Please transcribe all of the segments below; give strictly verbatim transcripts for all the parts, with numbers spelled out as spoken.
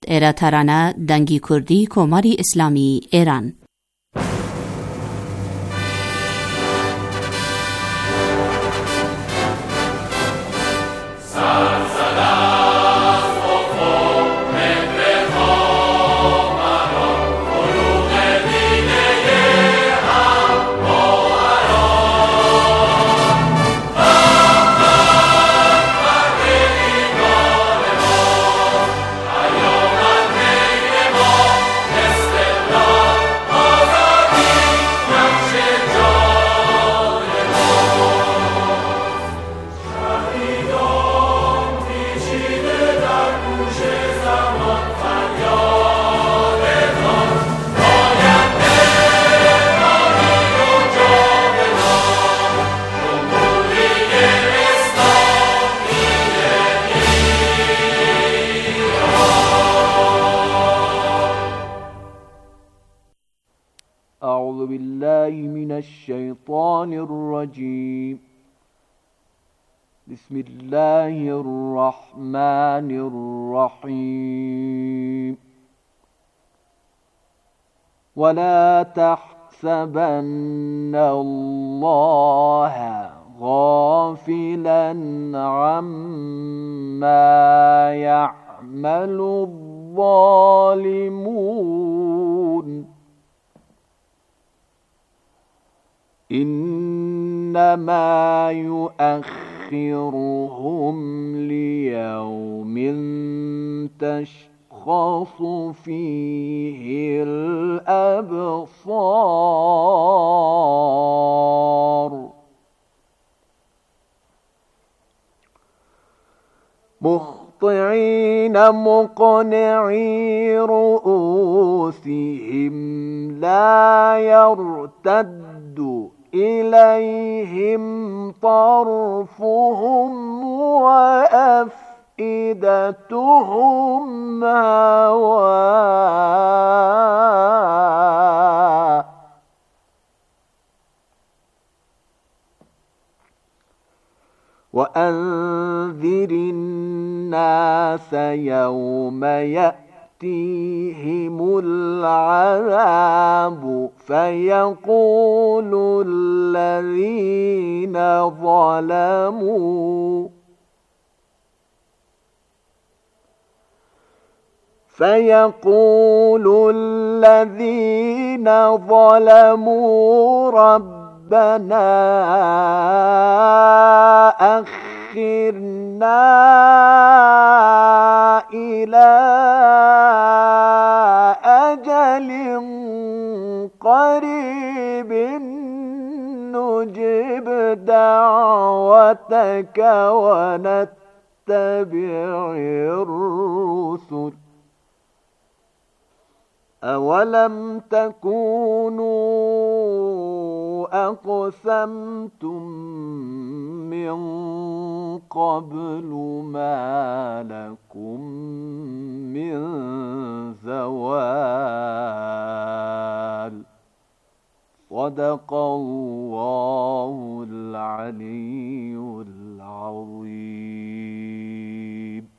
ایرا ترانه دنگی کردی کماری اسلامی ایران. أعوذ بالله من الشيطان الرجيم. بسم الله الرحمن الرحيم. ولا تحسبن الله غافلا عما يعمل الظالمون إنما يؤخرهم ليوم تشخص فيه الأبصار مهطعين مقنعي رؤوسهم لا يرتد إليهم طرفهم وأفئدتهم هواء وأنذر الناس يوم يأتيهم العذاب فيقول الذين ظلموا فيقول الذين ظلموا ربنا أخرنا إلى أجل قريب نجب دعوتك ونتبع الرسل أولم تكونوا أقسمتم من قبل ما لكم من زوال صدق الله العلي العظيم.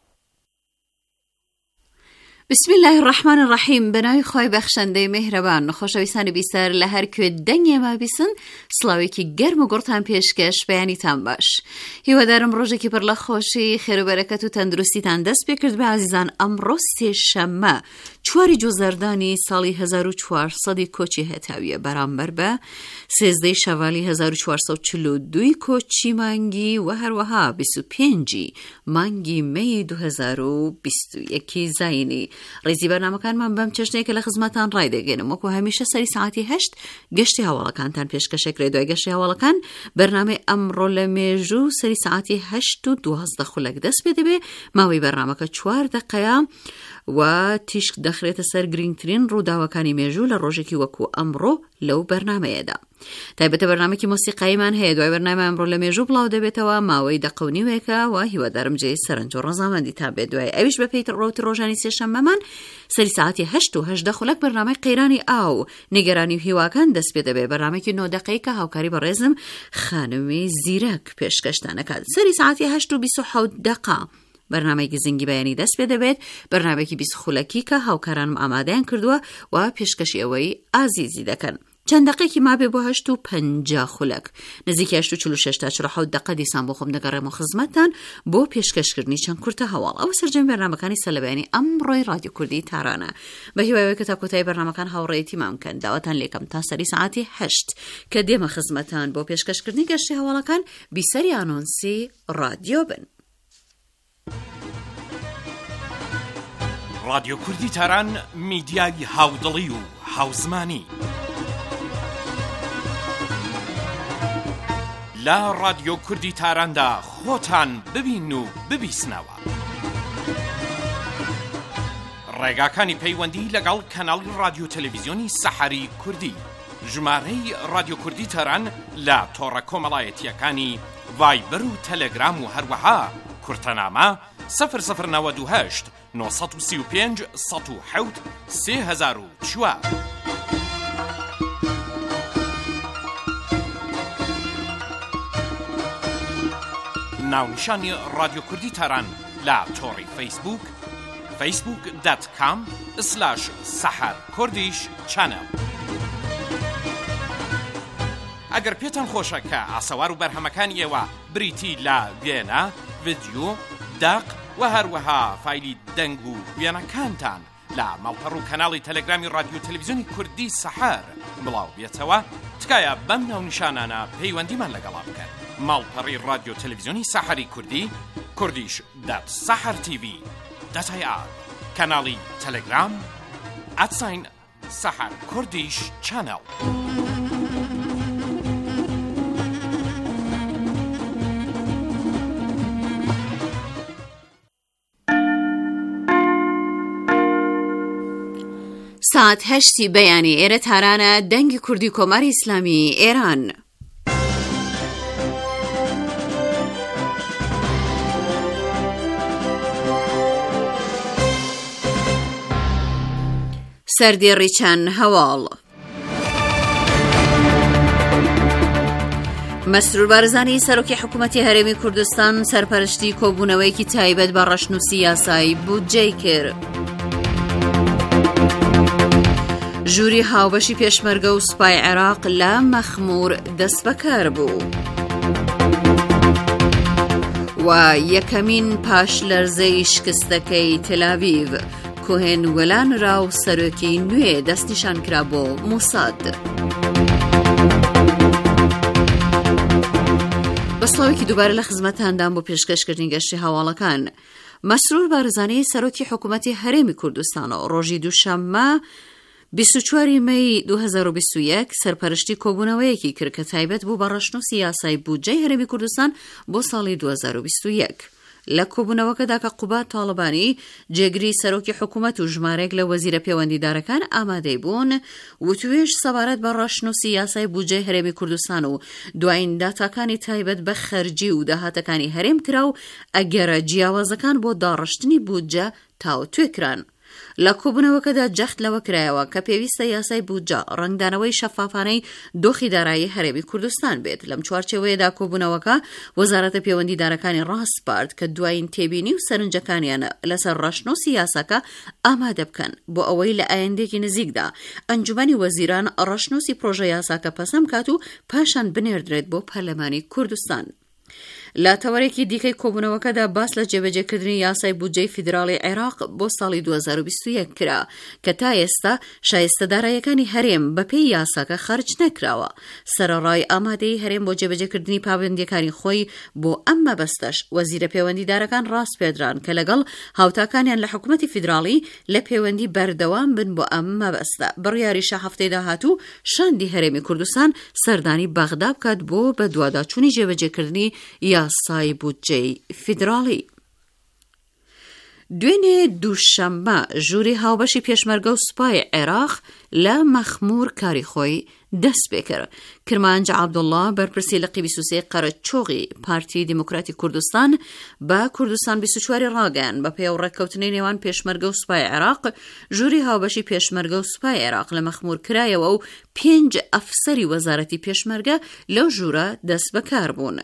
بسم الله الرحمن الرحیم. بنای خوای بخشنده مهربان. خوشویستان بیسر لهر که دنیا ما بیسن سلاوی که گرم و گرتان پیشکش بیانی تان باش. هیوا دارم روزی که پر لخوشی خیر و برکت و تندرستی تان دست بکرد به عزیزان. امروز سه‌شنبه چواری جوزردانی سالی هزار و چهارصد کوچی هتاویه برابر به سیزده شوالی هزار و چهارصد و چهل و دو کوچی مانگی و هر وها بیست و پنجی مانگی می دو هزار و بیست و یک زاینی. ریزی برنامه کن من بام چشنه که لخدمتان رای دگینم و که همیشه سری ساعتی هشت گشتی حواله کن تن پیشکش کردوی گشتی حواله کن برنامه امرو لمیجو سری ساعتی هشت و دوازده خلق دست بده به ماوی برنامه که چوار دقیقه و تیشک دخلت سر گرینگترین رو داوکانی میجو لروجی که وکو امرو لو برنامه دا. تایبت برنامه که موسیقی من هید و برنامه امرو لمیجو بلاو ده و ماوی دقونی ویکا و هیوا درم جای سرنجو رزامندی تابه دوی اویش به پیتر روت روزانی سه‌شنبه من سری ساعتی هشت و هشت خلق برنامه قیرانی او نگرانی و هیواکن دست بده به برنامه که نو دقیقه هاوکاری با رزم خانمی زیرک پیشکشتانه کد سری ساعتی هشت و بیست و هفت دقیقه بەرنامەی گزنگی بەیانی دەست پێ دەبێت، بەرنامەیەکی بیست خولەکی کە هاوکارانم ئامادەیان کردووە و پێشکەشی ئەوەی ئازیزی دەکەن. چەند دقیقی مابێ بۆ هەشت و پەنجا خولەک، نزیکی هەشت و چل و شەش تا چل و حەوت دقە دیسان بۆ خۆم دەگەڕێمەوە خزمەتتان بۆ پێشکەشکردنی چەند کورتە هەواڵ. ئەوە سەرجەمی بەرنامەکانی سەلەبەیانی ئەمڕۆی رادیۆ کوردی تارانە. بە هیوایەوەی کە تا کۆتایی بەرنامەکان هاوڕێیەتی مام بکەن، داواتان لێکەم تا سەری سەعاتی هەشت کە دێمە خزمەتتان بۆ پێشکەشکردنی گەشتی هەواڵەکان بیسەری ئانۆنسی رادیۆ بن. رادیۆ کوردی تاران میدیای هاودڵی و هاوزمانی. لا رادیۆ کوردی تاراندا خۆتان ببین و ببیسنەوە. ڕێگاکانی پەیوەندی لەگەڵ کەناڵی رادیۆ تەلەڤیزیۆنی سەحەری کوردی، ژمارەی رادیۆ کوردی تاران لە تۆڕە کۆمەڵایەتیەکانی ڤایبەر و تەلەگرام و هەروەها کورتەنامە سەفر سەفر نەوەد و هەشت نۆ سەد و سی و پێنج سەد و حەوت سێ هەزار و چوار. ناونیشانی رادیۆ کوردی تاران لە تۆڕی فەیسبوک فەیسبوک دات کام سلاش سەحەر کوردیش چەنەڵ. ئەگەر پێتان خۆشە کە ئاسەوار و بەرهەمەکانی ئێوە بریتی لە وێنە، ڤیدیۆ، داق و هەروەها فایلی دەنگ و وێنەکانتان لە ماڵپەڕ و کەناڵی تەلەگرامی رادیۆ تەلەڤیزیۆنی کوردی سەحەر بڵاو بێتەوە، تکایە بەم ناونیشانانە پەیوەندیمان لەگەڵا بکەن. ماڵپەڕی رادیۆ تەلەڤیزیۆنی سەحەری کوردی، کوردیش دات سەحەر تیڤی دات ئای ئار، کەناڵی تەلەگرام ئەتساین سەحەر کوردیش چەنەڵ. ساعت هەشتی بەیانی ئێرە تارانە، دەنگی کوردی کۆماری ئیسلامی ئێران. سەردێڕی چەند هەواڵ. مەسرور بارزانی سەرۆکی حکوومەتی هەرێمی کوردستان سەرپەرشتی کۆبوونەوەیەکی تایبەت بە ڕەشنووسی یاسایی بودجەی کرد. ژووری هاوبەشی پێشمەرگە و سوپای عێراق لە مەخموور دەست بەکار بوو و یەکەمین پاش لەرزەی شکستەکەی تەل‌ئاڤیڤ کوهێن وەلان راو سەرۆکی نوێ دەستنیشان کرا بۆ موساد. بەسڵاوێکی دووبارە لە خزمەتاندان بۆ پێشکەشکردنی گەشتی هەواڵەکان. مەسرور بارزانی سەرۆکی حکوومەتی هەرێمی کوردستانەوە ڕۆژی دووشەممە بیست و چواری مەی دوو هەزار و بیست و یەک سەرپەرشتی کۆبوونەوەیەکی کرد کە تایبەت بوو بە ڕەشنووسی یاسایی بودجەی هەرێمی کوردستان بۆ ساڵی دوو هەزار و بیست و یەک. لە کۆبوونەوەکەدا کە قوبات تاڵبانی جێگری سەرۆکی حکوومەت و ژمارەیەک لە وەزیرە پەیوەندیدارەکان ئامادەی بوون، وتوێژ سەبارەت بە ڕەشنووسی یاسای بودجەی هەرێمی کوردستان و دوایین داتاکانی تایبەت بە خەرجی و داهاتەکانی هەرێم کرا و ئەگەرە جیاوازەکان بۆ داڕشتنی بودجە تاوتوێکران. لە کۆبوونەوەکەدا جەخت لەوە کرایەوە کە پێویستە یاسای بودجە ڕەنگدانەوەی شەفافانەی دۆخی دارایی هەرێمی کوردستان بێت. لەم چوارچێوەیەدا کۆبوونەوەکە وەزارەتە پەیوەندیدارەکانی ڕاستپارت کە دوایین تێبینی و سەرنجەکانیان لەسەر ڕەشنووسی یاساکە ئامادە بکەن بۆ ئەوەی لە ئایندێکی نزیکدا ئەنجومەنی وەزیران ڕەشنووسی پرۆژە یاساکە پەسەند کات و پاشان بنێردرێت بۆ پەرلەمانی کوردستان. لە تەوەرێکی دیکەی کۆبوونەوەکەدا باس لە جێبەجێکردنی یاسای بودجەی فیدراڵی عێراق بۆ ساڵی دوو هەزار و بیست و یەک کرا کە تا ئێستا شایستەدارایەکانی هەرێم بەپێی یاساکە خەرج نەکراوە. سەرەڕای ئامادەی هەرێم بۆ جێبەجێکردنی پابندیەکانی خۆی بۆ ئەم مەبەستەش وەزیرە پەیوەندیدارەکان ڕاست پێدران کە لەگەڵ هاوتاکانیان لە حکوومەتی فیدراڵی لە پەیوەندی بەردەوام بن بۆ ئەم مەبەستە. بڕیاریشە هەفتەی داهاتوو شاندی هەرێمی کوردستان سەردانی بەغدا بکات بۆ بە دوواداچوونی جێبەجێکردنی یاسای بودجەی فیدراڵی. دوێنێ دووشەممە ژووری هاوبەشی پێشمەرگە و سوپای عێراق لە مەخموور کاری خۆی دەست پێ کرد. کرمانج عەبدوڵڵا بەرپرسی لقی بیست و سێ قەرەچۆغی پارتی دیموکراتی کوردستان بە کوردستان بیست و چوار ڕاگەیان بە پێی ڕێککەوتنەی نێوان پێشمەرگە و سوپای عێراق ژووری هاوبەشی پێشمەرگە و سوپای عێراق لە مەخموور کرایەوە و پێنج ئەفسەری وەزارەتی پێشمەرگە لەو ژوورە دەست بەکار بوون.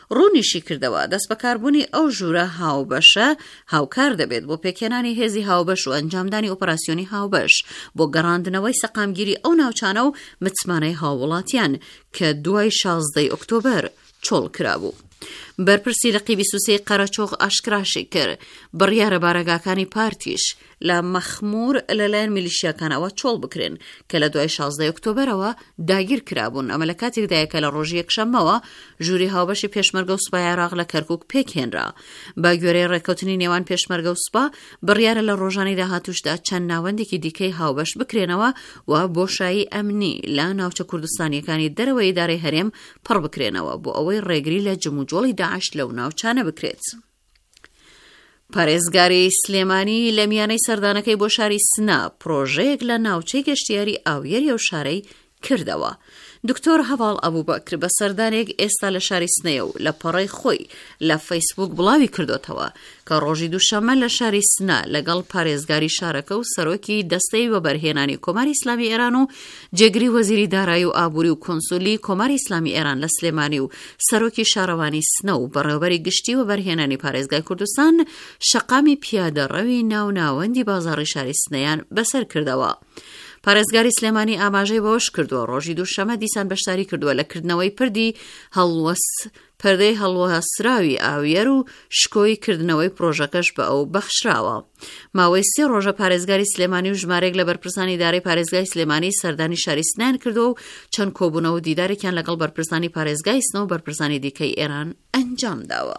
ڕوونیشی کردەوە دەست بەکاربوونی ئەو ژوورە هاوبەشە هاوکار دەبێت بۆ پێکێنانی هێزی هاوبەش و ئەنجامدانی ئۆپەراسیۆنی هاوبەش بۆ گەڕاندنەوەی سەقامگیری ئەو ناوچانە و متمانەی هاوڵاتیان کە دوای شازدەی ئۆکتۆبەر چۆڵ کرابوو. بەرپرسی لە قی بیست و سێ قەرەچۆغ ئاشکراشی کرد بڕیارە بارەگاکانی پارتیش لە مەخمور لەلایەن میلیشیاکانەوە چۆڵ بکرێن کە لە دوای شازدەی ئۆکتۆبەرەوە داگیر کرابوون. ئەمە لە کاتێکدایە کە لە ڕۆژی یەکشەممەوە ژووری هاوبەشی پێشمەرگە و سوپای عێراق لە کەرکووک پێکهێنرا. بە گوێرەی ڕێکەوتنی نێوان پێشمەرگە و سوپا بڕیارە لە ڕۆژانی داهاتووشدا چەند ناوەندێکی دیکەی هاوبەش بکرێنەوە و بۆشایی ئەمنی لە ناوچە کوردستانیەکانی دەرەوەی ئیدارەی هەرێم پڕ بکرێنەوە بۆ ئەوەی ڕێگری لە جموجۆڵی داعش لەو ناوچانە بکرێت. پارێزگاری سلێمانی لە میانەی سەردانەکەی بۆ شاری سنا پرۆژەیەک لە ناوچەی گەشتیاری ئاویەری و شارەی کردەوە. دکتۆر هەواڵ ئەبوبەکر بە سەردانێک ئێستا لە شاری سنەیە و لە پەڕەی خۆی لە فەیسبوک بڵاوی کردوتەوە کە ڕۆژی دووشەممە لە شاری سنا لەگەڵ پارێزگاری شارەکە و سەرۆکی دەستەی بەبەرهێنانی کۆماری ئیسلامی ئێران و جێگری وەزیری دارایی و ئابووری و کۆنسولی کۆماری ئیسلامی ئێران لە سلێمانی و سەرۆکی شارەوانی سنە و بەڕێوەبەری گشتی و بەرهێنانی پارێزگای کوردستان شەقامی پیادەڕەوی ناوناوەندی بازاڕی شاری سنەیان بەسەر کردەوە. پارێزگاری سلێمانی ئاماژەی بەوەش کردووە ڕۆژی دووشەمە دیسان بەشداری کردووە لە کردنەوەی پردی هەڵوەس پەردەی هەڵوەسراوی ئاویەر و شکۆی کردنەوەی پرۆژەکەش بە ئەو بەخشراوە. ماوەی سێ ڕۆژە پارێزگاری سلێمانی و ژمارەیەک لە بەرپرسانی ئیدارەی پارێزگای سلێمانی سەردانی شاری سنەیان کردووە و چەند کۆبوونەوە و دیدارێکیان لەگەڵ بەرپرسانی پارێزگای سنە و بەرپرسانی دیکەی ئێران ئەنجام داوە.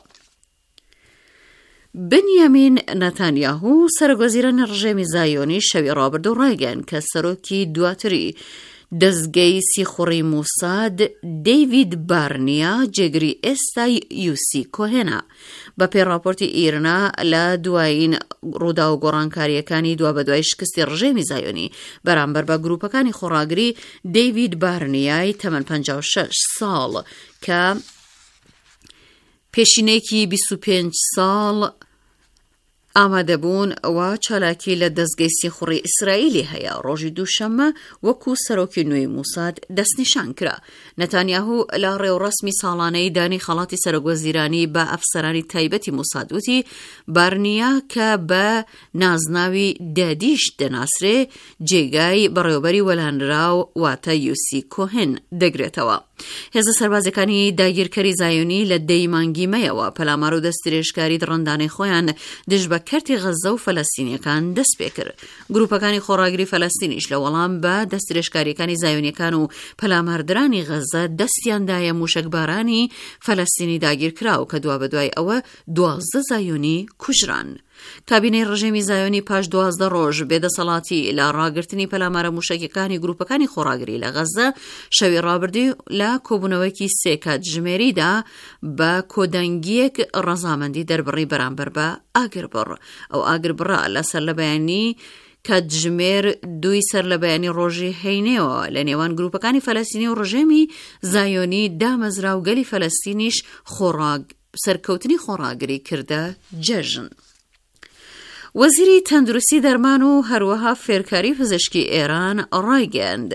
بنیامین نەتانیاهو سەرۆکوەزیرانی ڕژێمی زایۆنی شەوی ڕابردوو ڕایگەیاند کە سەرۆکی دواتری دەستگەی سیخوڕی موساد دەیڤید بارنیا جێگری ئێستای یوسی کۆهێنا. بە پێی راپۆرتی ئیرنا لە دوایین ڕوودا و گۆڕانکاریەکانی دوا بە دوای شکستی ڕژێمی زایۆنی بەرامبەر بە گروپەکانی خۆڕاگری دەیڤید بارنیای تەمەن پەنجا و شەش ساڵ کە پێشینەیەکی بیست و پێنج ساڵ ئامادەبوون ئەوە چالاکی لە دەستگەی سیخوڕی ئیسرائیلی هەیە. ڕۆژی دووشەممە وەکو سەرۆکی نوێی موساد دەستنیشان کرا. نەتانیاهو لە ڕێوڕەسمی ساڵانەی دانی خەڵاتی سەرۆکوەزیرانی بە ئەفسەرانی تایبەتی موساد وتی بارنیا کە بە نازناوی دادیش دەناسرێ جێگای بەڕێوەبەری وەلانراو واتە یوسی کۆهن دەگرێتەوە. هێزە سەربازەکانی داگیرکەری زایۆنی لە دەی مانگی مەیەوە پەلامار و دەستدرێژکاری دڕندانەی خۆیان دژ بە کەرتی غەزە و فەلەستینیەکان دەست پێ کرد. گروپەکانی خۆڕاگری فەلەستینیش لە وەڵام بە دەستدرێژکاریەکانی زایۆنیەکان و پەلاماردرانی غەزە دەستیاندایە موشکبارانی فەلەستینی داگیرکراو کە دوا بەدوای ئەوە دوازدە زایۆنی کوژران. کابینەی ڕژێمی زایۆنی پاش دوازدە ڕۆژ بێدەسەڵاتی لە ڕاگررتنی پەلامارە موشکەکانی گروپەکانی خۆڕاگری لە غەزە شەوی ڕابردی لە کۆبوونەوەیکی سێ کاتژمێریدا بە کۆدەنگیەک ڕەزامەندی دەربڕی بەرامبەر بە ئاگربڕ. ئەو ئاگربڕە لەسەر لە بەیانی کاتژمێر دوی سەر لە بەیانی ڕۆژی هەینێەوە لە نێوان گروپەکانی فەلەستینی و ڕژێمی زایۆنی دامەزرا و گەلی فەلەستینیش خۆڕاگ سەرکەوتنی خۆڕاگری کردە جەژن. وەزیری تەندروستی دەرمان و هەروەها فێرکاری پزیشکی ئێران ڕایگەیاند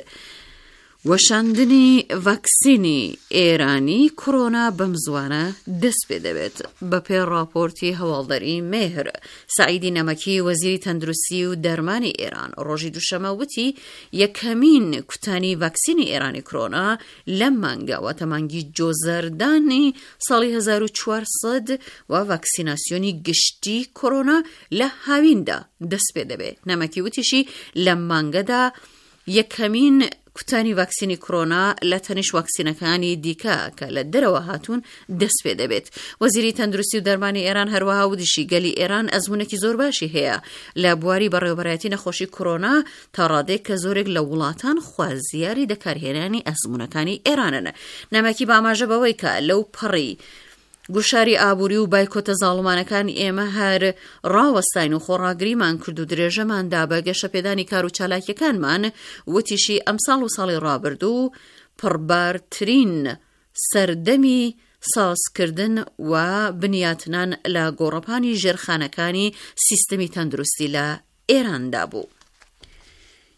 وەشاندنی ڤاکسینی ئێرانی کۆرۆنا بەم زوانە دەست پێ دەبێت. بە پێی راپۆرتی هەواڵدەری مێهر سعیدی نەمەکی وەزیری تەندروستی و دەرمانی ئێران ڕۆژی دووشەمە وتی یەکەمین کوتانی ڤاکسینی ئێرانی کۆرۆنا لەم مانگە واتە مانگی جۆزەردانی ساڵی هەزار و چوارسەد و ڤاکسیناسیۆنی گشتی کۆرۆنا لە هاویندا دەست پێ دەبێت. نەمەکی وتیشی لەم مانگەدا یەکەمین کوتانی ڤاکسینی کۆرۆنا لە تەنیش ڤاکسینەکانی دیکە کە لە دەرەوە هاتوون دەست پێ دەبێت. وەزیری تەندروستی و دەرمانی ئێران هەروەها وتیشی گەلی ئێران ئەزموونێکی زۆر باشی هەیە لە بواری بەڕێوەبەرایەتی نەخۆشی کۆرۆنا تا ڕادێک کە زۆرێک لە وڵاتان خوازیاری دەکارهێنانی ئەزموونەکانی ئێرانن. نەمەکی باماژە بەوەی کە لەو پەڕی گوشاری ئابووری و بایکۆتە زاڵمانەکانی ئێمە هەر ڕاوەستاین و خۆڕاگریمان کرد و درێژەماندا بە گەشەپێدانی کار و چالاکیەکانمان وتیشی ئەمساڵ و ساڵی ڕابردوو پڕبارترین سەردەمی سازکردن و بنیاتنان لە گۆڕەپانی ژێرخانەکانی سیستەمی تەندروستی لە ئێراندا بوو.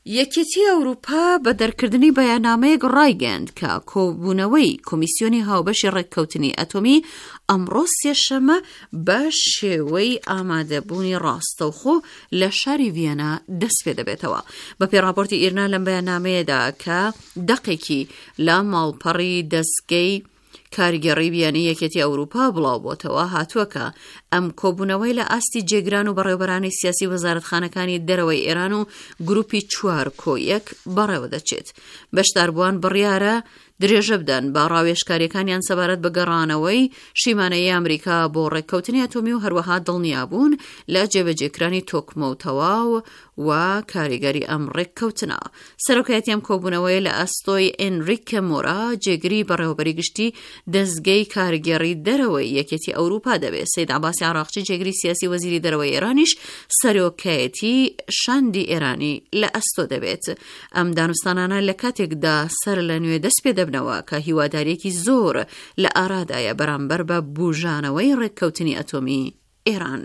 یەکێتی ئەوروپا بە دەرکردنی بەیاننامەیەک ڕایگەاند کە کۆبوونەوەی کۆمیسیۆنی هاوبەشی ڕێککەوتنی ئەتۆمی ئەمڕۆ سێشەمە بە شێوەی ئامادەبوونی ڕاستەوخۆ لە شاری ڤیەنا دەست پێ دەبێتەوە. بە پێی راپۆرتی ئیرنا لەم بەیاننامەیەدا کە دەقێکی لە ماڵپەڕی دەستگەی کاریگەڕی بیانی یەکێتی ئەوروپا بڵاو بۆتەوە هاتووەکە ئەم کۆبوونەوەی لە ئاستی جێگران و بەڕێوەبەرانی سیاسی وەزارەتخانەکانی دەرەوەی ئێران و گروپی چوار کۆ یەک بەڕێوە دەچێت. بەشداربووان بڕیارە درێژە بدەن با ڕاوێژکاریەکانیان سەبارەت بە گەڕانەوەی شیمانەیی ئەمریکا بۆ ڕێککەوتنی ئەتۆمی و هەروەها دڵنیابوون لە جێبەجێکرانی تۆکمە و تەواو و کاریگەری ئەم ڕێککەوتنە. سەرۆکایەتی ئەم کۆبوونەوەی لە ئەستۆی ئێنریکە مۆرا جێگری بەڕێوەبەری گشتی دەستگەی کارگەڕی دەرەوەی یەکێتی ئەوروپا دەبێت. سەید عەباسی عراقچی جێگری سیاسی وەزیری دەرەوەی ئێرانیش سەرۆکایەتی شاندی ئێرانی لە ئەستۆ دەبێت. ئەم دانوستانانە لە کاتێکدا سەر لە نوێ دەست پێ دەبنەوە کە هیواداریەکی زۆر لە ئارادایە بەرامبەر بە بوژانەوەی ڕێککەوتنی ئەتۆمی ئێران.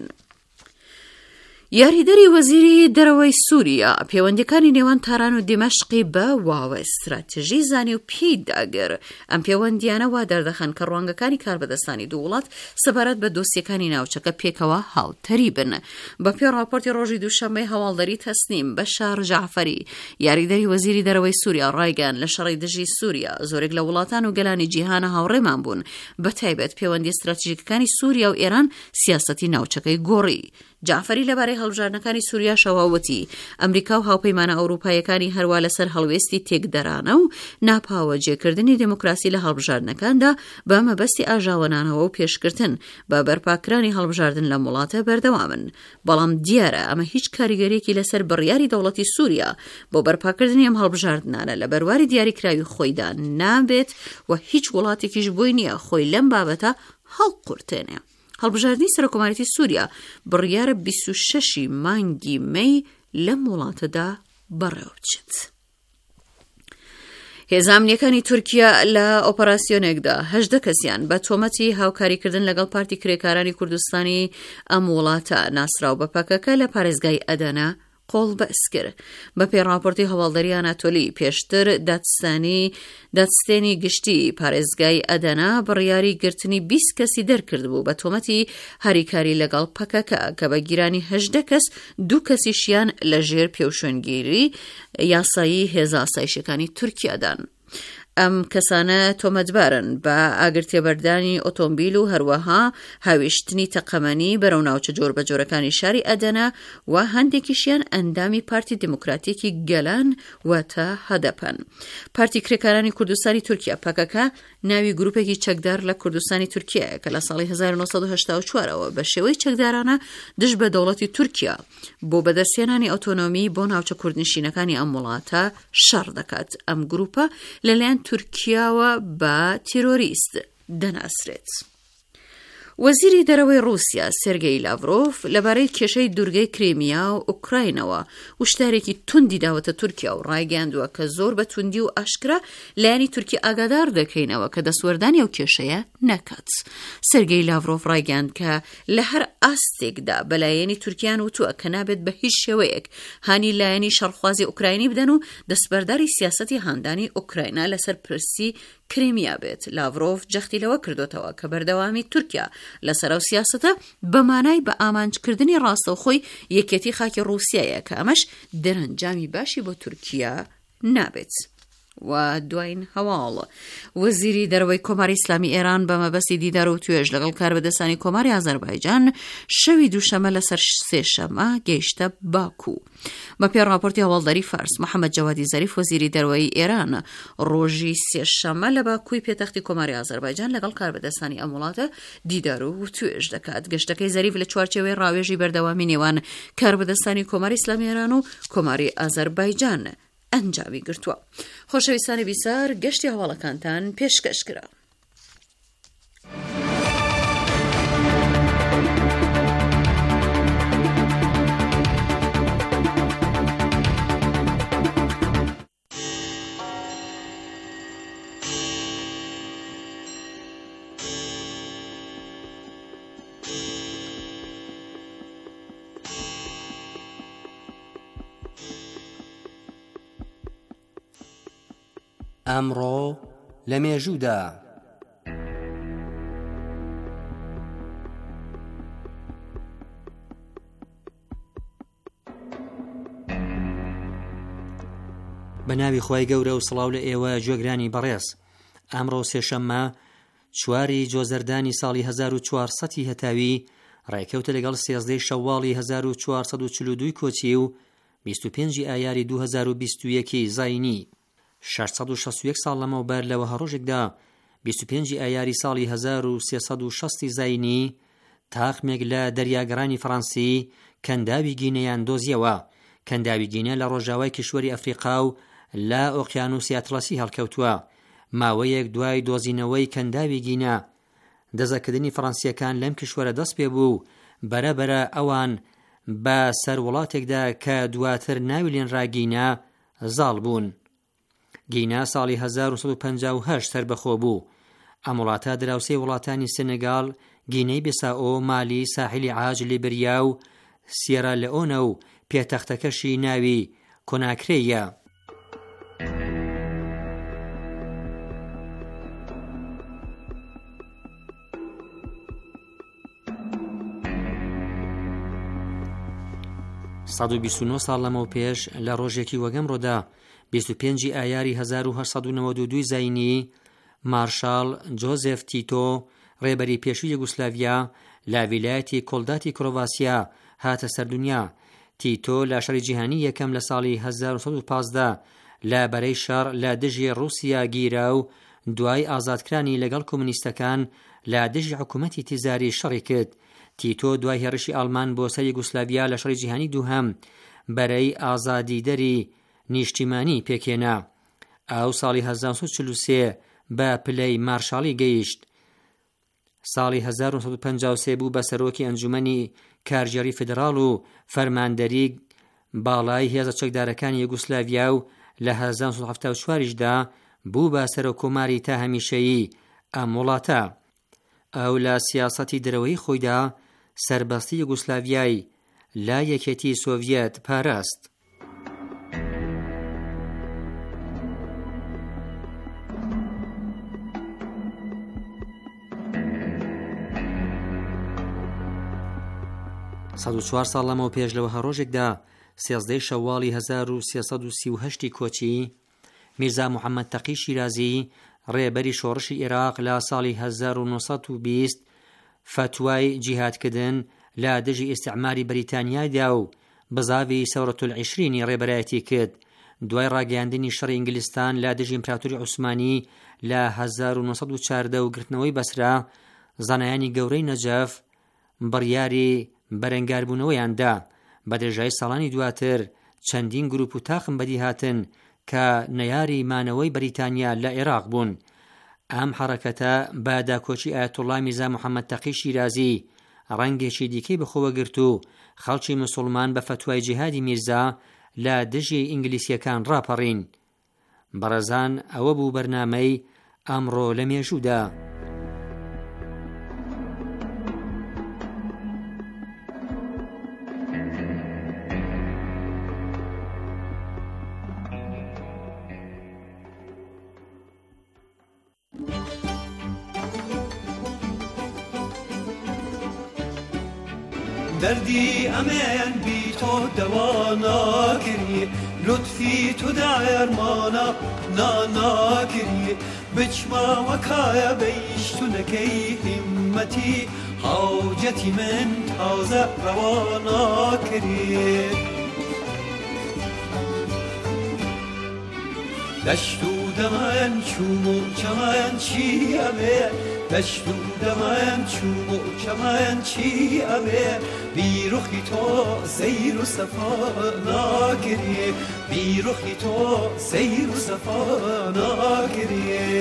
یاریدەری وەزیری دەرەوەی سووریا پەیوەندیەکانی نێوان تاران و دیمەشقی بە واوە استراتیژی زانی و پێی داگەر. ئەم پەیوەندیانە وا دەردەخەن کە ڕوانگەکانی کاربەدەستانی دوو وڵات سەبارەت بە دۆسیەکانی ناوچەکە پێکەوە هاوتەری بن. بە پێی راپۆرتی ڕۆژی دووشەممەی هەواڵدەری تەسنیم بەشار جەعفەری یاریدەری وەزیری دەرەوەی سووریا ڕایگەان لە شەڕی دژی سووریا زۆرێک لە وڵاتان و گەلانی جیهانە هاوڕێمان بوون، بەتایبەت پەیوەندی استراتیژیکەکانی سووریا و ئێران سیاسەتی ناوچەکەی گۆڕی. جعفەری لەبارەی هەڵبژاردنەکانی سووریا شەواوەتی ئەمریکا و هاوپەیمانە ئەوروپایەکانی هەروە لەسەر هەڵوێستی تێکدەرانە و ناپاوە جێکردنی دموکراسی لە هەڵبژاردنەکاندا بە مەبەستی ئاژاوەنانەوە و پێشکردن بە بەرپاکرانی هەڵبژاردن لە وڵاتە بەردەوامن. بەڵام دیارە ئەمە هیچ کاریگەریەکی لەسەر بڕیاری دەوڵەتی سووریا بۆ بەرپاکردنی ئەم هەڵبژاردنانە لە بەرواری دیاریکراوی خۆیدا نابێت و هیچ وڵاتێکیش بۆی نییە خۆی لەم بابەتە هەڵقورتێنێ. هەڵبژاردنی سەرۆکۆمارەتی سووریا بڕیارە بیست و شەشی مانگی مەی لەم وڵاتەدا بەڕێوە بچێت. هێزانامنیەکانی تورکیا لە ئۆپەراسیۆنێکدا هەژدە کەسیان بە تۆمەتی هاوکاریکردن لەگەڵ پارتی کرێکارانی کوردستانی ئەم وڵاتە ناسراو بە پەکەکە لە پارێزگای ئەدەنا قۆڵ بەس کرد. بە پێی راپۆرتی هەواڵدەری ئاناتۆلی پێشتر دادستانی دادستێنی گشتی پارێزگای ئەدەنا بڕیاری گرتنی بیست کەسی دەرکرد بوو بە تۆمەتی هاریکاری لەگەڵ پەکەکە کە بە گیرانی هەژدە کەس دوو کەسیشیان لە ژێر پێوشێنگیری یاسایی هێزە ئاسایشەکانی تورکیادان. ئەم کەسانە تۆمەتبارن بە ئاگرتێبەردانی ئۆتۆمبیل و هەروەها هاوێشتنی تەقەمەنی بەرەو ناوچە جۆربەجۆرەکانی شاری ئەدەنا و هەندێکیشیان ئەندامی پارتی دموکراتیەکی گەلان واتە هەدەپەن. پارتی کرێکارانی کوردستانی تورکیا پەکەکە ناوی گروپێکی چەکدار لە کوردستانی تورکیایە کە لە ساڵی هەزار و نۆسەد و هەشتا و چوارەوە بە شێوەی چەکدارانە دژ بە دەوڵەتی تورکیا بۆ بەدەستهێنانی ئۆتۆنۆمی بۆ ناوچە کوردنشینەکانی ئەم وڵاتە شەڕ دەکات. ئەم گروپە لەلایەن تورکیاوە بە تیرۆریست دەناسرێت. وەزیری دەرەوەی رووسیا سێرگەی لاڤرۆف لەبارەی کێشەی دوورگەی کرێمیا و ئوکراینەوە وشتارێکی توندی داوەتە تورکیا و ڕایگەاندووە کە زۆر بە توندی و ئاشکرا لایەنی تورکی ئاگادار دەکەینەوە کە دەسوەردانی ئەو کێشەیە نەکات. سێرگەی لاڤرۆف ڕایگەاند کە لە هەر ئاستێکدا بەلایەنی تورکیان وتووە کە نابێت بە هیچ شێوەیەک هانی لایەنی شەڕخوازی ئوکراینی بدەن و دەستبەرداری سیاسەتی هاندانی ئوکراینە لەسەر پرسی کرێمیا بێت. لاڤرۆف جەختی لەوە کردوتەوە کە بەردەوامی تورکیا لەسەر ئەو سیاسەتە بەمانای بە ئامانجکردنی ڕاستەوخۆی یەکێتی خاکی ڕووسیایە کە ئەمەش دەرەنجامی باشی بۆ تورکیا نابێت. و دوایین هەواڵ وەزیری دەرەوەی کۆماری ئیسلامی ئێران بە مەبەستی دیدار و توێژ لەگەڵ کاربەدەستانی کۆماری ئازەربایجان شەوی دووشەمە لەسەر سێشەمە گەیشتە باکو. بە پێی راپۆرتی هەواڵدەری فارس محەممەد جەوادی زەریف وەزیری دەرەوەی ئێران ڕۆژی سێشەمە لە باکووی پێتەختی کۆماری ئازەربایجان لەگەڵ کاربەدەستانی ئەم وڵاتە دیدار و توێژ دەکات. گەشتەکەی زەریف لە چوارچێوەی ڕاوێژی بەردەوامی نێوان کاربەدەستانی کۆماری ئیسلامی ئێران و کۆماری ئازەربایجان ئەنجامی گرتووە. خۆشەویستانی بیسار گەشتی هەواڵەکانتان پێشکەشکرا. ئەمڕۆ لە مێژوودا بە ناوی خۆی گەورە و سڵاو لە ئێوە گوێگرانی بەڕێز. ئەمڕۆ سێشەممە چواری جۆزەردانی ساڵی هەزار و چوارسەدی هەتاوی ڕێکەوتە لەگەڵ سێزدەی شەواڵی هەزار و چوارسەد و چل و دوو کۆچی و بیست و پێنجی ئایاری دوو هەزار و بیست و یەکی زاینی. شەشسەد و شەست و یەک ساڵ لەمەوبەر لەوە هەڕۆژێکدا بیست و پێنجی ئایاری ساڵی هەزار و سێسەد و شەستی زاینی تاخمێک لە دەریاگەڕانی فەڕەنسی کەنداوی گینەیان دۆزیەوە. کەنداوی گینە لە ڕۆژاوای کشوەری ئەفریقا و لە ئۆقیانوسی ئەتڵەسی هەڵکەوتووە. ماوەیەک دوای دۆزینەوەی کەنداوی گینە دەزەکردنی فەڕەنسیەکان لەم کشوەرە دەست پێ بوو. بەرەبەرە ئەوان بە سەر وڵاتێکدا کە دواتر ناوی لێنرا گینە زاڵ بوون. گینە ساڵی هەزار و سەد و پەنجا و هەشت سەربەخۆ بوو. ئەم وڵاتە دراوسێی وڵاتانی سێنێگاڵ، گینەی بیساو، مالی، ساحیلی عاج، لیبریا و سیێرا لەئۆنە و پێتەختەکەشی ناوی کۆناکرێیە. سەد و بیست و نۆ ساڵ لەمەوە پێش لە ڕۆژێکی وەگەمڕۆدا بیست و پێنجی ئایاری هەزار و هەشت سەد و نەوەت و دوو زاینی مارشال جۆزێف تیتۆ ڕێبەری پێشووی یوگۆسلاڤیا لە ویلایەتی کۆڵداتی کرۆڤاسیا هاتە سەردونیا. تیتۆ لە شەڕی جیهانی یەکەم لە ساڵی هەزار و سەد و پانزدە لە بەرەی شەڕ لە دژی رووسیا گیرا و دوای ئازادکرانی لەگەڵ کۆمونیستەکان لە دژی حکوومەتی تیزاری شەڕی کرد. تیتۆ دوای هێرشی ئاڵمان بۆ سەر یوگۆسلاڤیا لە شەڕی جیهانی دووهەم بەرەی ئازادیدەری نیشتیمانی پێکێنا. ئەو ساڵی هەزار و سەد و چل و سێ بە پلەی مارشاڵی گەیشت. ساڵی هەزار و سەد و پەنجا و سێ بوو بە سەرۆکی ئەنجومەنی کارژێری فێدراڵ و فەرماندەری باڵای هێزە چەکدارەکانی یوگۆسلاڤیا و لە هەزار و سەد و هەفتاد و چواریشدا بوو بە سەرۆکۆماری تا هەمیشەیی ئەم وڵاتە. ئەو لە سیاسەتی درەوەی خۆیدا سەربەستی یوگۆسلاڤیای لا یەکێتی سۆڤیەت پاراست. سەد و چوار ساڵ لەمەوە پێش لەوە هەڕۆژێکدا سێزدەی شەواڵی هەزار و سێسەد و سی و هەشتی کۆچی میرزا محەممەد تەقی شیرازی ڕێبەری شۆڕشی عێراق لە ساڵی هەزار و نۆ سەد و بیست فتوای جیهادکردن لە دژی ئیستیعماری بەریتانیادا و بزاوی سەورەت العیشرینی ڕێبەرایەتی کرد. دوای ڕاگەیاندنی شەڕی ئینگلیستان لە دژی ئیمپراتۆری عوسمانی لە هەزار و نۆ سەد و چواردە و گرتنەوەی بەسرا زانایانی گەورەی نەجەف بڕیاری بەرەنگاربوونەوەیاندا. بە درێژایی ساڵانی دواتر چەندین گروپ و تاخم بەدی هاتن کە نەیاری مانەوەی بەریتانیا لە عێراق بوون. ئەم حەرەکەتە بە داکۆچی ئایەتوڵڵا میرزا محەممەد تەقی شیرازی ڕەنگێکی دیکەی بەخۆوە گرت و خەڵکی موسڵمان بە فتوای جیهادی میرزا لە دژی ئینگلیسیەکان ڕاپەڕین. بەڕێزان، ئەوە بوو بەرنامەی ئەمڕۆ لە مێژوودا. دردی ئەمێن بی تۆ دەوا ناکردی، لوتفی تۆ دەرمانە ناناکردی، بچماوەکایە بەیشتونەکەی هیممەتی حاوجەتی من تازە ڕەوا ناکردی. دەشت و دەمەن چوم و چەمەن چی ئەبێ، دەشت و دەمەن چوم و چەمەن چی ئەبێ، بیرۆخی تۆ سەیر و سەفا ناکردی، بیرۆخی تۆ سەیر و سەفا ناکردی.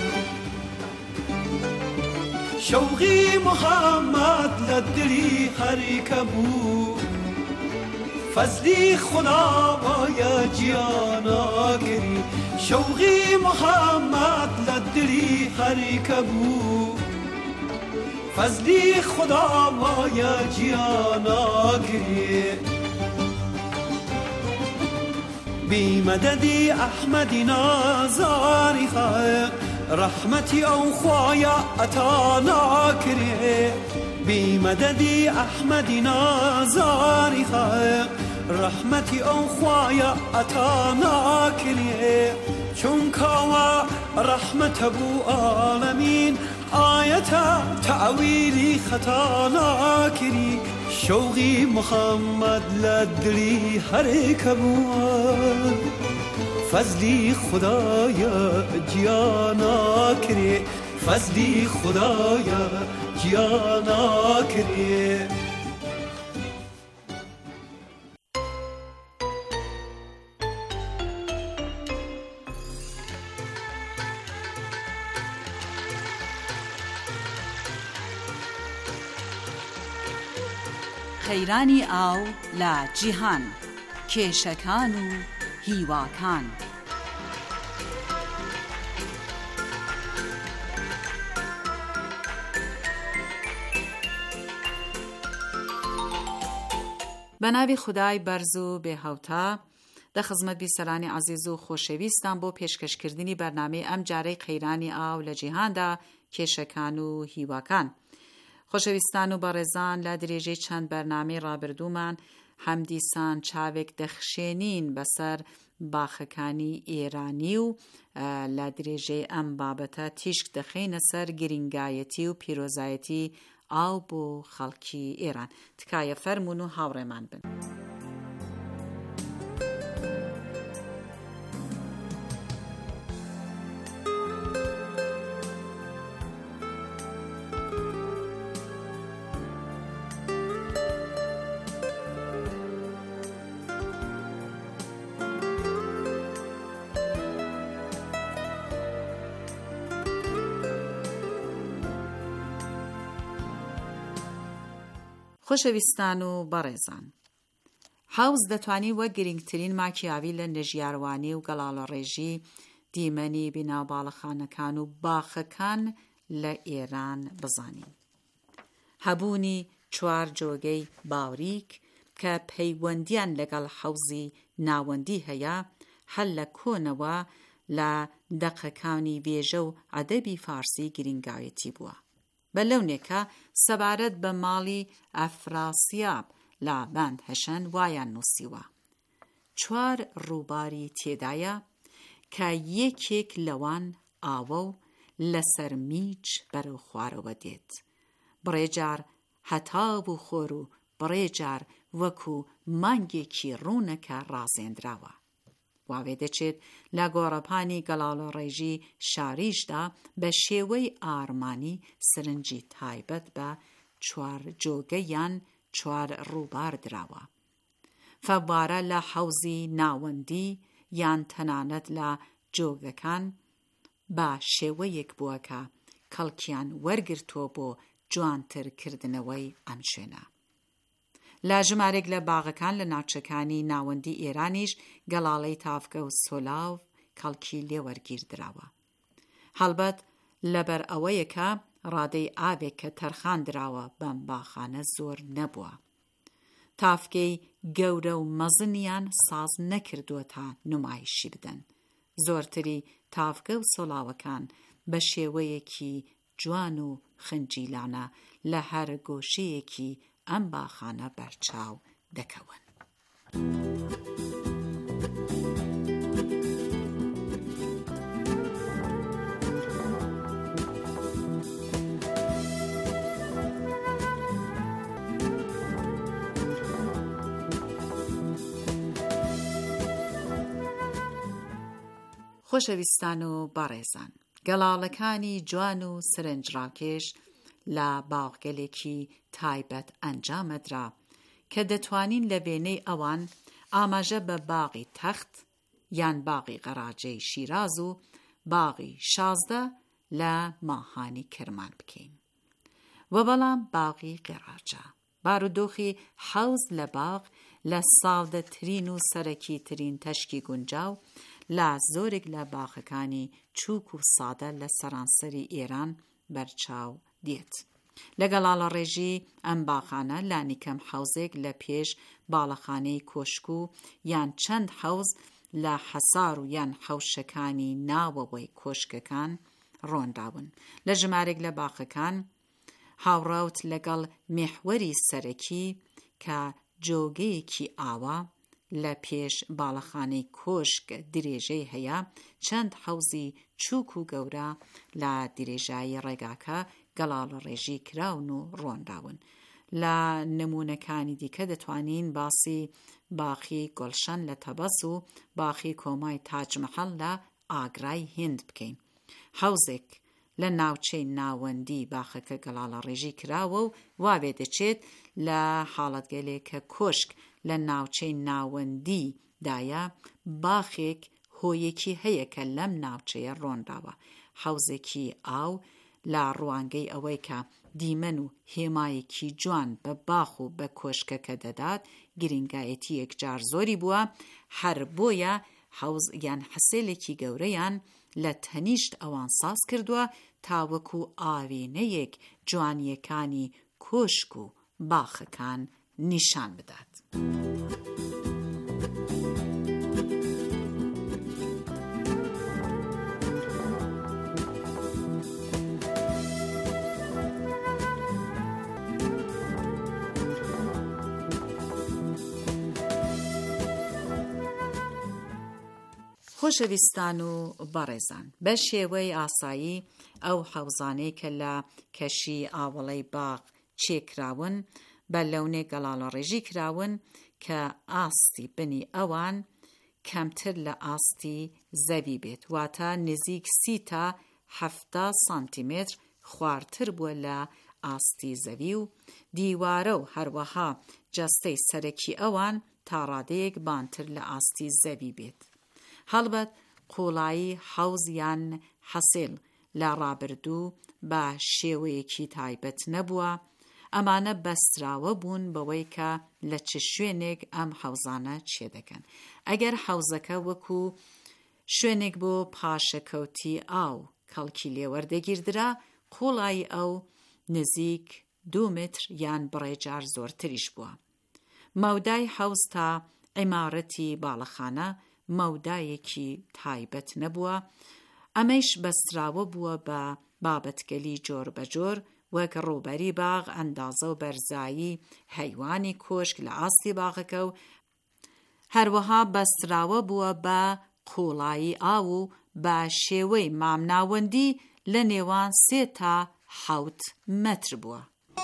شەوقی محەممەد لە دڵی خەریکە بوو، فەزلی خدا وایە گیاناکردی. شەوقی محەممەد لە دڵی خەریکە بوو، فەزلی خدا وایە گیاناکردی. بی مددی احمدی نازاری خلق رحمتی او خوایا عطا ناکری بی مددی احمدی نازاری خلق رحمتی او خوایا عطا ناکری چون کوا رحمت ابو عالمین آیتا تعویلی خطا ناکری شوقی محمد لدلی هر کبوان فضلی خدایا جیانا کری فضلی خدایا جیانا کری قەیرانی ئاو لە جیهان کێشەکان و هیواکان بە ناوی خودای بەرز و بێهاوتا دەخزمەت بیسەرانی عەزیز و خۆشەویستان بۆ پێشکەشکردنی بەرنامەی ئەم جارەی قەیرانی ئاو لە جیهاندا کێشەکان و هیواکان. خۆشەویستان و بەڕێزان لە درێژەی چەند بەرنامەی ڕابردوومان هەمدیسان چاوێک دەخشێنین بەسەر باخەکانی ئێرانی و لە درێژەی ئەم بابەتە تیشک دەخینە سەر گرنگایەتی و پیرۆزایەتی ئاو بۆ خەڵکی ئێران. تکایە فەرمون و هاوڕێمان بن. خۆشەویستان و بەڕێزان، حەوز دەتوانی وەک گرنگترین ماکیاوی لە نەژیاروانی و گەڵاڵەڕێژی دیمەنی بیناوباڵەخانەکان و باخەکان لە ئێران بزانین. هەبوونی چوار جۆگەی باوریک کە پەیوەندیان لەگەڵ حەوزی ناوەندی هەیە هەل لە کۆنەوە لە دەقەکانی وێژە و ئەدەبی فارسی گرنگایەتی بووە. بەلەونێکە سەبارەت بە ماڵی ئەفراسیاب لە بەند هەشەن وایان نووسیوە. چوار ڕووباری تێدایە کە یەکێک لەوان ئاوە و لەسەر میچ بەرەو خوارەوە دێت. بڕێجار هەتاو و خۆر و بڕێجار وەکو مانگێکی ڕوونەکە ڕازێنراوە. واوێ دەچێت لە گۆڕەپانی گەڵاڵەڕێژی شاریشدا بە شێوەی ئارمانی سرنجی تایبەت بە چوار جۆگە یان چوار ڕووبار دراوە. فەوارە لە حەوزی ناوەندی یان تەنانەت لە جۆگەکان بە شێوەیەک بووە کە کەڵکیان وەرگرتووە بۆ جوانترکردنەوەی ئەم شوێنە. لە ژمارێک لە باغەکان لە ناوچەکانی ناوەندی ئێرانیش گەڵاڵەی تافکە و سۆلاو کەڵکی لێوەرگیر دراوە. هەڵبەت لەبەر ئەوەیەکە ڕادەی ئاوێک کە تەرخان دراوە بەم باخانە زۆر نەبووە. تافکەی گەورە و مەزنیان ساز نەکردووە تا نمایشی بدەن. زۆرتری تافکە و سۆلاوەکان بە شێوەیەکی جوان و خنجیلانە لە هەر گۆشەیەکی ئەم باخانە بەرچاو دەکەون. خۆشەویستان و بەڕێزان، گەڵاڵەکانی جوان و سرنجڕاکێش لە باغگەلێکی تایبەت ئەنجامەدرا کە دەتوانین لە وێنەی ئەوان ئاماژە بە باغی تەخت یان باغی غەراجەی شیراز و باغی شازدە لە ماهانی کرمان بکەین. و بەڵام باغی غەراجە بارودۆخی حەوز لە باغ لە ساودەترین و سەرەکی ترین تەشکی گونجاو لە زۆرێک لە باخەکانی چووک و سادە لە سەرانسەری ئێران بەرچاو دێت. لە گەڵاڵەڕێژی ئەم باخانە لانیکەم حەوزێک لە پێش باڵەخانەی کۆشک و یان چەند حەوز لە حەسار و یان حەوشەکانی ناوەوەی کۆشکەکان ڕۆنداون. لە ژمارێک لە باخەکان هاوڕاوت لەگەڵ مێحوەری سەرەکی کە جۆگەیەکی ئاوا لە پێش باڵەخانەی کۆشک درێژەی هەیە، چەند حەوزی چووک و گەورە لە درێژایی ڕێگاکە گەڵاڵە ڕێژی کراون و ڕۆنداون. لە نمونەکانی دیکە دەتوانین باسی باخی گۆڵشەن لە تەبەس و باخی کۆمای تاجمەحەڵ لە ئاگرای هیند بکەین. حەوزێک لە ناوچەی ناوەندی باخەکە گەڵاڵە ڕێژی کراوە و وابێ دەچێت لە حاڵەتگەلێکە کۆشک لە ناوچەی ناوەندی دایە باخێک هۆیەکی هەیە کە لەم ناوچەیە ڕۆنداوە. حەوزێکی ئاو لە ڕوانگەی ئەوەی کە دیمەن و هێمایەکی جوان بە باخ و بە کۆشکەکە دەدات گرنگایەتی یەکجار زۆری بووە، هەر بۆیە حەوز یان حەسێلێکی گەورەیان لە تەنیشت ئەوان ساز کردووە تاوەکو ئاوێنەیەک جوانیەکانی کۆشک و باخەکان نیشان بدات. خۆشەویستان و بەڕێزان، بە شێوەی ئاسایی ئەو حەوزانەی کە لە کەشی ئاوەڵەی باغ چێکراون بە لەونێ گەڵاڵە ڕێژی کراون کە ئاستی بنی ئەوان کەمتر لە ئاستی زەوی بێت، واتە نزیک سی تا هەفتە سانتیمتر خواردتر بووە لە ئاستی زەوی و دیوارە و هەروەها جەستەی سەرەکی ئەوان تا ڕادەیەک بانتر لە ئاستی زەوی بێت. هەڵبەت قوڵایی حەوز یان حەسێل لە ڕابردوو بە شێوەیەکی تایبەت نەبووە. ئەمانە بەستراوە بوون بەوەی کە لە چ شوێنێک ئەم حەوزانە چێ دەکەن. ئەگەر حەوزەکە وەکو شوێنێک بۆ پاشەکەوتی ئاو کەڵکی لێوەردەگیردرا، قوڵایی ئەو نزیک دوو متر یان بڕێجار زۆرتریش بووە. مەودای حەوز تا عیمارەتی باڵەخانە مەودایەکی تایبەت نەبووە، ئەمەش بەستراوە بووە بە بابەتگەلی جۆر بە جۆر وەک ڕووبەری باغ، ئەندازە و بەرزایی هەیوانی کۆشک لە ئاستی باغەکە و هەروەها بەستراوە بووە بە قوڵایی ئاو و بە شێوەی مامناوەندی لە نێوان سێ تا حەوت مەتر بووە.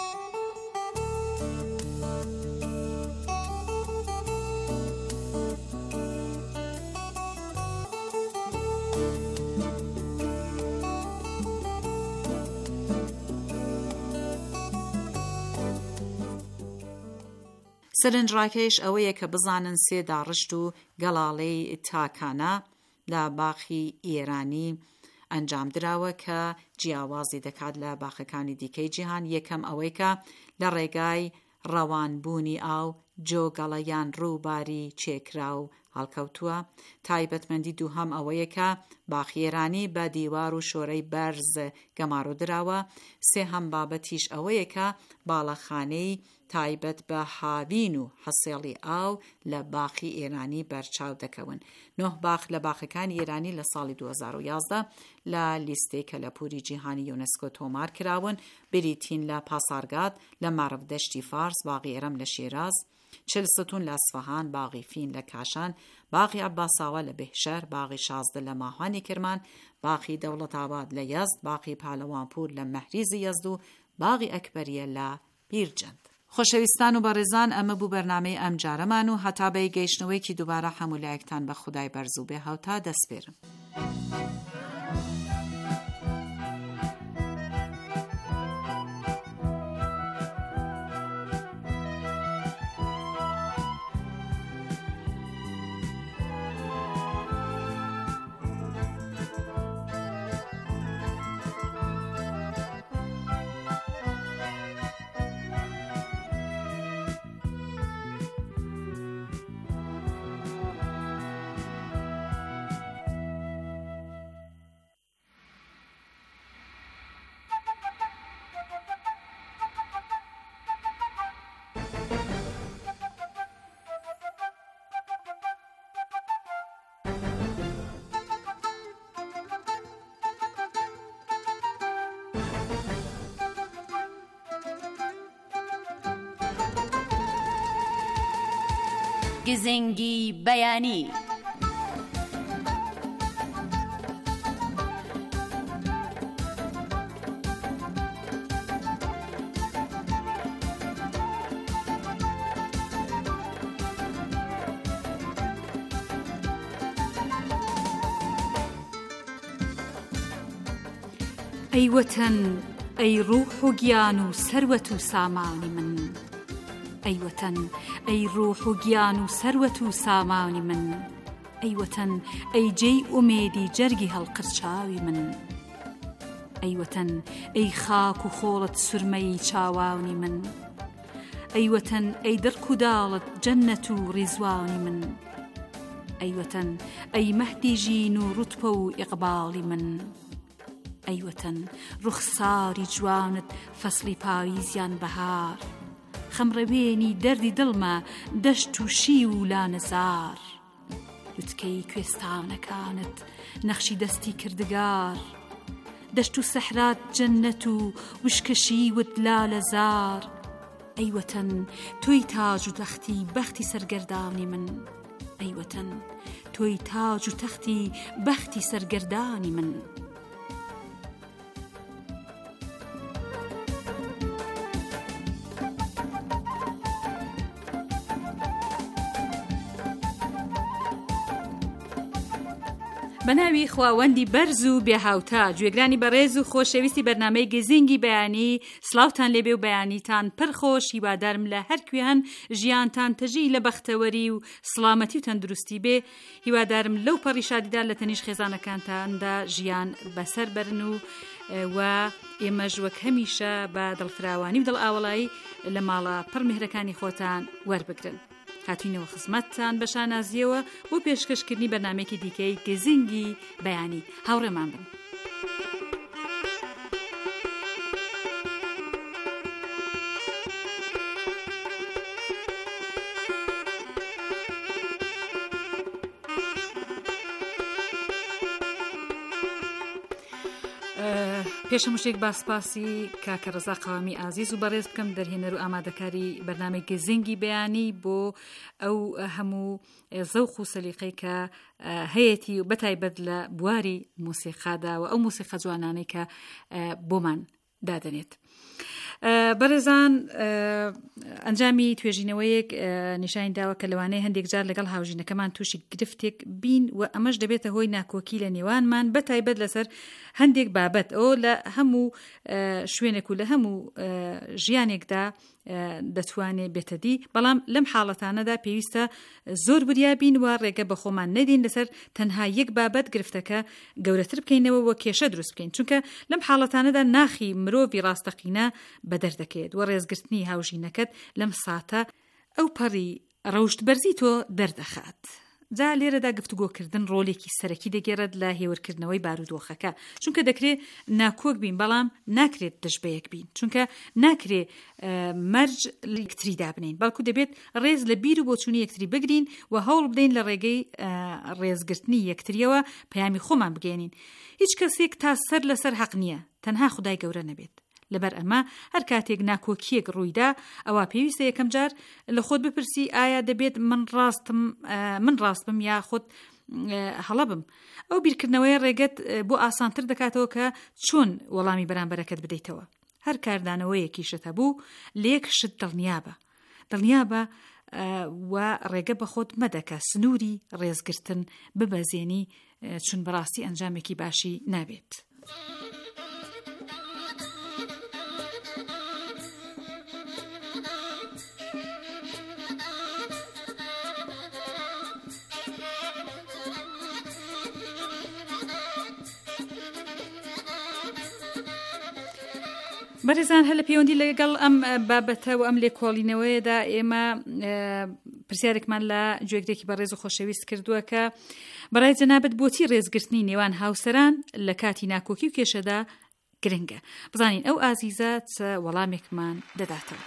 سەرنجڕاکەیش ئەوەیە کە بزانن سێ داڕشت و گەڵاڵەی تاکانە لە باخی ئێرانی ئەنجام دراوە کە جیاوازی دەکات لە باخەکانی دیکەی جیهان. یەکەم ئەوەی کە لە ڕێگای ڕەوانبوونی ئاو جۆگەڵەیان ڕووباری چێکرا و هەڵکەوتووە. تایبەتمەندی دووهەم ئەوەیە کە باخێرانی بە دیوار و شۆرەی بەرز گەمارۆ دراوە. سێهەم بابەتیش ئەوەیە کە باڵەخانەی تایبەت بە هاوین و حەسێڵی ئاو لە باخی ئێرانی بەرچاو دەکەون. نۆ باخ لە باخەکانی ئێرانی لە ساڵی دوو هەزار و یازدە لە لیستەی کەلەپوری جیهانی یونسکۆ تۆمار کراون. بریتین لە پاسارگاد، لە مەڕەودەشتی فارس، باغی ئێرەم لە شێراز، چلستون لە ئەسفەهان، باغی فین لە کاشان، باغی عەباساوە لە بێهشەر، باغی شازدە لە ماهوانی کرمان، باغی دەوڵەتاباد لە یەزد، باغی پالەوانپور لە مەحریزی یەزد و باغی ئەکبەریە لە بیرجەند. خۆشەویستان و بەڕێزان، ئەمە بوو بەرنامەی ئەم جارەمان و هەتا بە گەیشتنەوەیکی دووبارە هەموو لایەکتان بە خودای بەرزوو بێ هەوتا دەسپێرم. گزنگی بەیانی. ئەی وەتەن ئەی ڕوح و گیان و سەروەت و سامانی من، ئەی وەتەن ئەی ڕوح و گیان و سەروەت و سامانی من، ئەی وەتەن ئەی جێی ئومێدی جەرگی هەڵقرچاوی من، ئەی وەتەن ئەی خاک و خۆڵت سورمەی چاوانی من، ئەی وەتەن ئەی دڕک و داڵت جەننەت و ڕیزوانی من، ئەی وەتەن ئەی مەهدی ژین و ڕوتپە و ئیقباڵی من، ئەی وەتەن ڕوخساری جوانت فەسڵی پاییزیان بەهار، خەمڕەوێنی دەردی دڵمە دەشت و شی و لانەزار، لوتکەی کوێستانەکانت نەخشی دەستی کردگار، دەشت و سەحرات جەننەت و وشکەشی وت لالەزار، ئەی وەتەن تۆی تاج و تەختی بەختی سەرگەردانی من، ئەی وەتەن تۆی تاج و تەختی بەختی سەرگەردانی من. بەناوی خواوەندی بەرز و بێهاوتا، گوێگرانی بەڕێز و خۆشەویستی بەرنامەی گزینگی بەیانی، سلااوتان لێبێ و بەیانیتان پڕخۆش، هیوادارم لە هەرکوێ هەن ژیانتان تەژی لە بەختەوەری و سڵامەتی و تەندروستی بێ، هیوادارم لەو پەڕی شادیدا لە تەنیش خێزانەکانتاندا ژیان بەسەر بەرن و و ئێمەش وەک هەمیشە بە دڵفراوانی و دڵ ئاوەڵایی لە ماڵە پڕ میهرەکانی خۆتان وەربگرن. هاتوینەوە خزمەتتان بە شانازیەوە بۆ پێشکەشکردنی بەرنامەیەکی دیکەی گزینگی بەیانی. هاوڕێمان بن. پێشم شتێک باسپاسی کاکە ڕەزا قەوامی ئازیز و بەڕێز بکەم دەرهێنەر و ئامادەکاری بەرنامەی گزینگی بەیانی بۆ ئەو هەموو زەوق و سەلیقەی کە هەیەی و بەتایبەت لە بواری موسیقادا و ئەو موسیقە جوانانەی کە بۆمان دادەنێت. بەڕێزان، ئەنجامی توێژینەوەیەک نیشانی داوە کە لەوانەیە هەندێک جار لەگەڵ هاوژینەکەمان تووشی گرفتێک بین و ئەمەش دەبێتە هۆی ناکۆکی لە نێوانمان بەتایبەت لەسەر هەندێک بابەت ئەو لە هەموو شوێنێک و لە هەموو ژیانێکدا دەتوانێت بێتە دی، بەڵام لەم حاڵەتانەدا پێویستە زۆر بریابین و ڕێگە بە خۆمان نەدین لەسەر تەنها یەک بابەت گرفتەکە گەورەتر بکەینەوە و کێشە دروست بکەین، چونکە لەم حاڵەتانەدا ناخی مرۆڤی ڕاستەقینە بەدەردەکەوێت و ڕێزگرتنی هاوژینەکەت لەم ساتە ئەو پەڕی ڕەوشت بەرزی تۆ دەردەخات. جا لێرەدا گفتوگۆکردن ڕۆلێکی سەرەکی دەگێڕێت لە هێورکردنەوەی بارودۆخەکە، چونکە دەکرێت ناکۆک بین بەڵام ناکرێت دژبەیەک بین، چونکە ناکرێت مەرج یەکتریدا بنین، بەڵکو دەبێت ڕێز لە بیر و بۆچوونی یەکتری بگرین و هەوڵ بدەین لە ڕێگەی ڕێزگرتنی یەکتریەوە پەیامی خۆمان بگەێنین. هیچ کەسێک تا سەر لەسەر حەق نییە، تەنها خودای گەورە نەبێت. لەبەر ئەمە هەر کاتێک ناکۆکیەک ڕوویدا ئەوە پێویستە یەکەم جار لە خۆت بپرسی ئایا دەبێت من ڕاستم من ڕاستبم یا خۆت هەڵەبم. ئەو بیرکردنەوەی ڕێگەت بۆ ئاسانتر دەکاتەوە کە چۆن وەڵامی بەرامبەرەکەت بدەیتەوە. هەر کاردانەوەیەکی شت هەبوو لێک شت دڵنیابە دڵنیابە و ڕێگە بە خۆت مەدەکە سنووری ڕێزگرتن ببەزێنی، چون بەڕاستی ئەنجامێکی باشی نابێت. بەڕێزان، هەر لە پەیوەندی لەگەڵ ئەم بابەتە و ئەم لێکۆڵینەوەیەدا ئێمە پرسیارێکمان لە گوێگرێکی بەڕێز و خۆشەویست کردووە کە بەڕای جەنابەت بۆچی ڕێزگرتنی نێوان هاوسەران لە کاتی ناکۆکی و کێشەدا گرنگە؟ بزانین ئەو ئازیزە چ وەڵامێکمان دەداتەوە.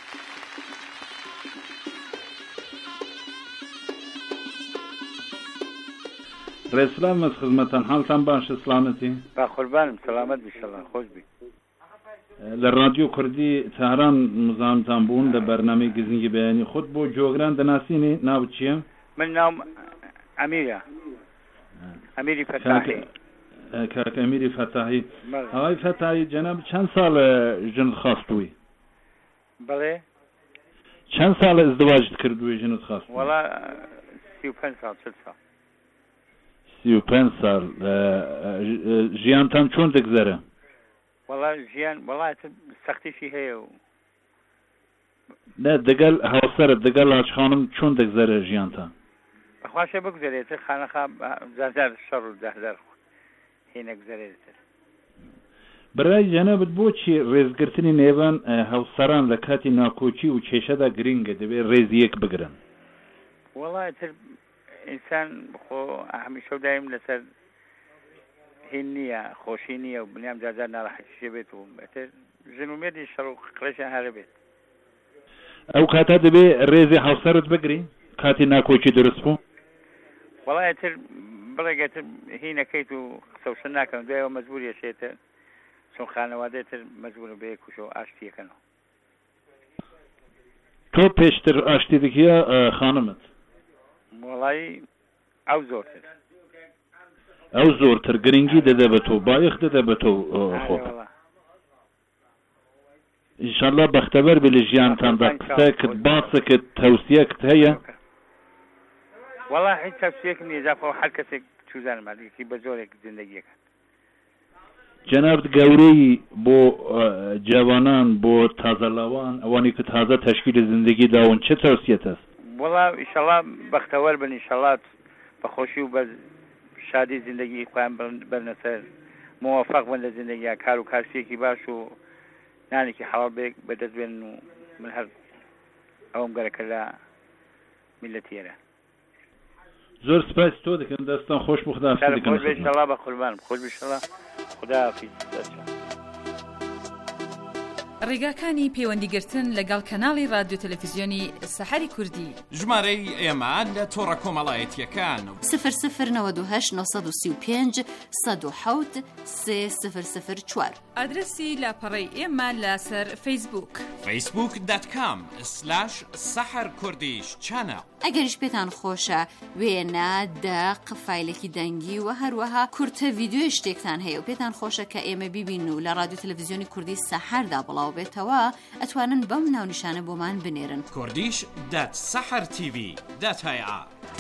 ڕێسلام مەس خزمەتان، حاڵتان باشە؟ سلامەتی؟ با قوربانم، سلامەت بیشەڵا، خۆش بی. لە رادیۆ کوردی تاران مزاحمتان بوون لە بەرنامەی گزینگی بەیانی. خۆت بۆ جۆگران دەناسینی، ناوت چییە؟ من نام أميرة أميري فتاحي كاك أميري فتاحي هاي فتاحي جناب چند سال جنت خواستوی؟ بله چند سال ازدواج کردوی جنت خواستوی؟ والله سی و پنج سال چل سال سی و پنج سال ژیانتان چۆن دەگزەرە؟ والله ژیان والله سەختیشی هەیە و نه دەگەڵ هاوسەرت دەگەڵ لاچ خانم چۆن دەگزەرە ژیانتان؟ بەخواشە بگزارێتە خانەخا زارزار شەڕ و دەهدار هێنە گزارێتتر. برای جەنابەت بۆچی ڕێزگرتنی نێوان هاوسەران لە کاتی ناکۆچی و کێشەدا گرنگە دەبێت ڕێزی یەک بگرن؟ وڵای تر ئینسان خۆ هەمیشە دایم لەسەر هین نییە خۆشی نییە و بنیام جارجار ناڕەحەتیشە بێت و بەتر ژن و مێردی شەڕ و قڕێشیان هەرە بێت. ئەو کاتا دەبێت ڕێزی هاوسەرت بگری کاتی ناکۆچی دروست بوو؟ وڵای تر بڵێگەتر هینەکەیت و قسەوشن ناکەم دوایەوە مەجبوری ئەشێتە چون خانەوادەتر مەجبور بێ کوشە و ئاشتیەکەنەوە. تۆ پێشتر ئاشتی دەکیە خانمت؟ وڵی ئەو زۆرتر ئەو زۆرتر گرنگی دەدە بە تۆ بایەخ دەدە بە تۆ خۆ. ئینشاءالله بەختەبەر بێ لە ژیانتاندا قسەکت باسەکت تەوسیەکت هەیە؟ وڵا هیچ تەوسیەکم نییە جاپەوە هەر کەسێک چوزانم مادێکی بە زۆرێک زندگیەکەن. جەنابەت گەورەی بۆ جوانان بۆ تازەلاوان ئەوانی کە تازە تەشکیلی زندگی داون چه تەوسیەت هەست؟ وڵا ئینشاءالله بەختەوەر بن ئینشاءالله بە خۆشی و بە شادی زندگی خۆیان بەرنە سەر موفق بن لە زندگیە کار و کارسیەکی باش و نانێکی حەڵال بەدەست بێن و من هەر ئەوم گەرەکە لە میلەتیێرە. زۆر سپاس تۆ دەکەم دەستان خۆش بۆ خوداحافیز دەکەم. خۆش بێ ئینشاءالله بە قوربان خۆش بێ ئینشاءالله خوداحافیز. ڕێگاکانی پەیوەندیگرتن لەگەڵ کەناڵی رادیۆ تەلەڤیزیۆنی سەحەری کوردی ژمارەی ئێمە لە تۆڕە کۆمەڵایەتیەکان صفر صفر نود و هشت نۆ سی و پێنج سەد و حەوت سێ صفر صفر چوار. ئادرسی لاپەڕەی ئێمە لەسەر فەیسبووک فەیسبووک دات کام سلاش سەحەر کوردیش چانەڵ. ئەگەریش پێتان خۆشە وێنە دەق فایلێکی دەنگی و هەروەها کورتە ڤیدیۆی شتێکتان هەیە و پێتان خۆشە کە ئێمە بیبین و لە رادیۆ تەلەڤیزیۆنی کوردی سەحەردا بڵاو بێتەوە ئەتوانن بەم ناونیشانە بۆمان بنێرن. کوردیش دات سەحەر تیڤی دات هەیە.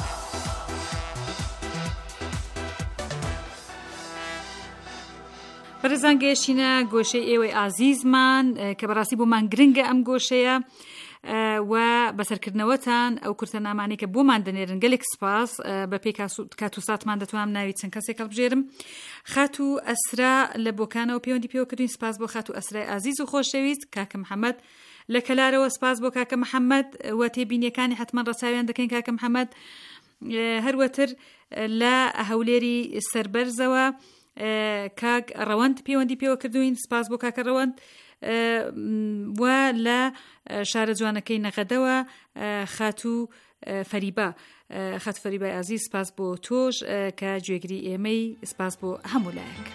بەرەزان گەیشتینە گۆشەی ئێوەی ئازیزمان کە بەڕاستی بۆمان گرنگە ئەم گۆشەیە و بەسەرکردنەوەتان ئەو کورتەنامانەی کە بۆمان دەنێرن گەلێک سپاس بە پێی کات و ساتمان دەتوانم ناوی چەند کەسێک هەڵبژێرم. خات و ئەسرا لە بۆکانەوە پەیوەندی پێوەکردوین سپاس بۆ خات و ئەسرای ئازیز و خۆشەویست. کاکە محەممەد لە کەلارەوە سپاس بۆ کاکە محەممەد و تێبینیەکانی حتمما ڕەچاویان دەکەین کاکە محەممەد. هەروەتر لە هەولێری سەربەرزەوە کاک ڕەوەند پەیوەندی پێوە کردوین سپاس بۆ کاکە ڕەوەند و لە شارە جوانەکەی نەغەدەوە خاتو فەریبا خاتو فەریبای ئازیز سپاس بۆ تۆش کە گوێگری ئێمەی سپاس بۆ هەموو لایەک.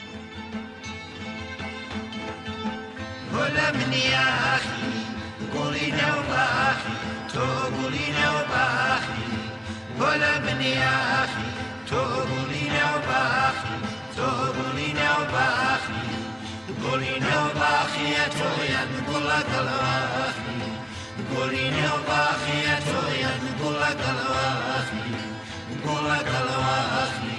گۆلە منیا ئاخی گۆڵی نەوباخی تۆ گوڵی نەوباخی گۆلە منیا ئاخی تۆ گوڵی نەوباخی تۆ گوڵی نەوباخی گۆڵی نەوباخیە تۆیان گوڵە گەڵواخی گۆڵی نەوباخیە تۆیان گوڵە گەڵواخی گوڵە گەڵواخی.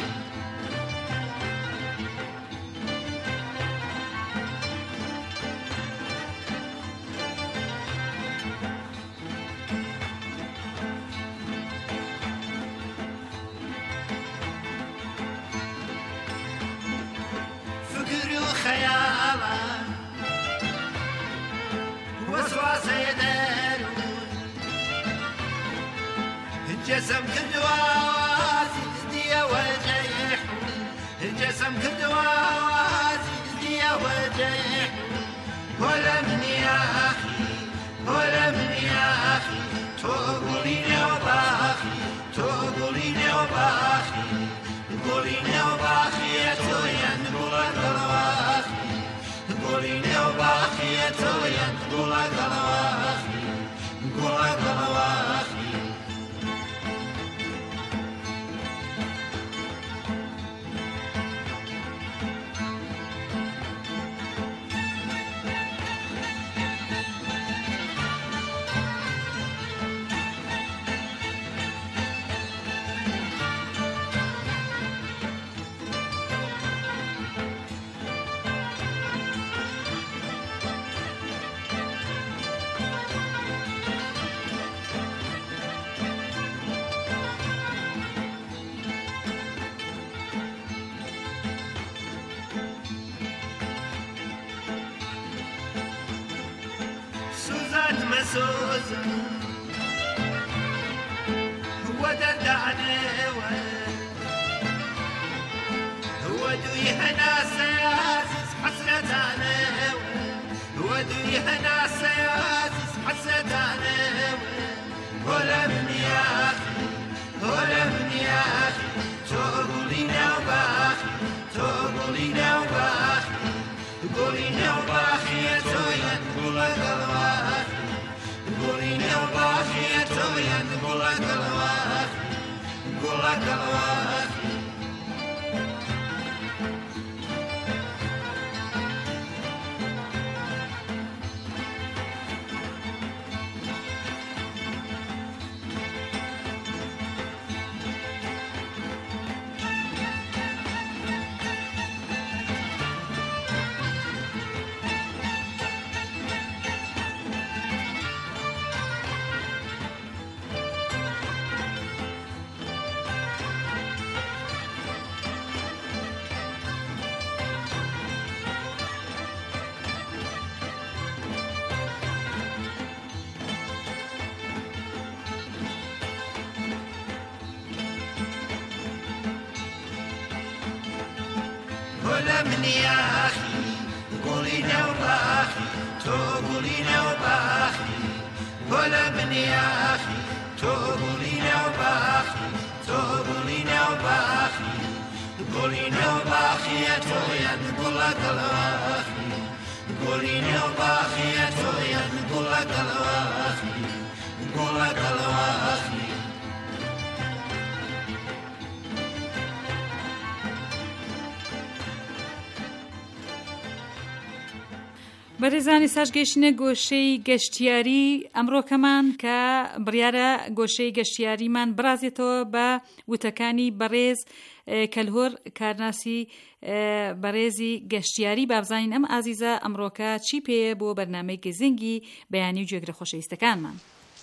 جسم كدوا وازدي وجيح جسم كدوا وازدي وجيح ولا من يا أخي ولا من يا أخي تقوليني وباخي تقوليني وباخي تقوليني وباخي يا تويا نقول قلواخي تقوليني وباخي يا تويا نقول قلواخي نقول قلواخي. مسوز هو دردعني هو دويه ناس عزيز حسرتاني هو دويه ناس عزيز حسرتاني ولا من يا أخي ولا من يا أخي تقولينا وباخي تقولينا وباخي تقولينا وباخي يا تويا تقول لك الواخي تقولينا وباخي يا تويا تقول لك الواخي تقول لك الواخي ولا من يا أخي قولينا وباخي تقولينا وباخي ولا من يا أخي تقولينا وباخي تقولينا وباخي تقولينا وباخي يا تويا نقول لك الواخي تقولينا وباخي يا تويا نقول لك الواخي نقول لك الواخي بەڕێزانی ساش گەشتنە گۆشەی گەشتیاری ئەمڕۆکەمان کە بڕیارە گۆشەی گەشتیاریمان برازێتەوە بە وتەکانی بەڕێز کەلهۆر کارناسی بەڕێزی گەشتیاری بابزانین ئەم ئازیزە ئەمڕۆکە چی پێیە بۆ بەرنامەی گەزینگی بەیانی و جێگرە خۆشەویستەکانمان.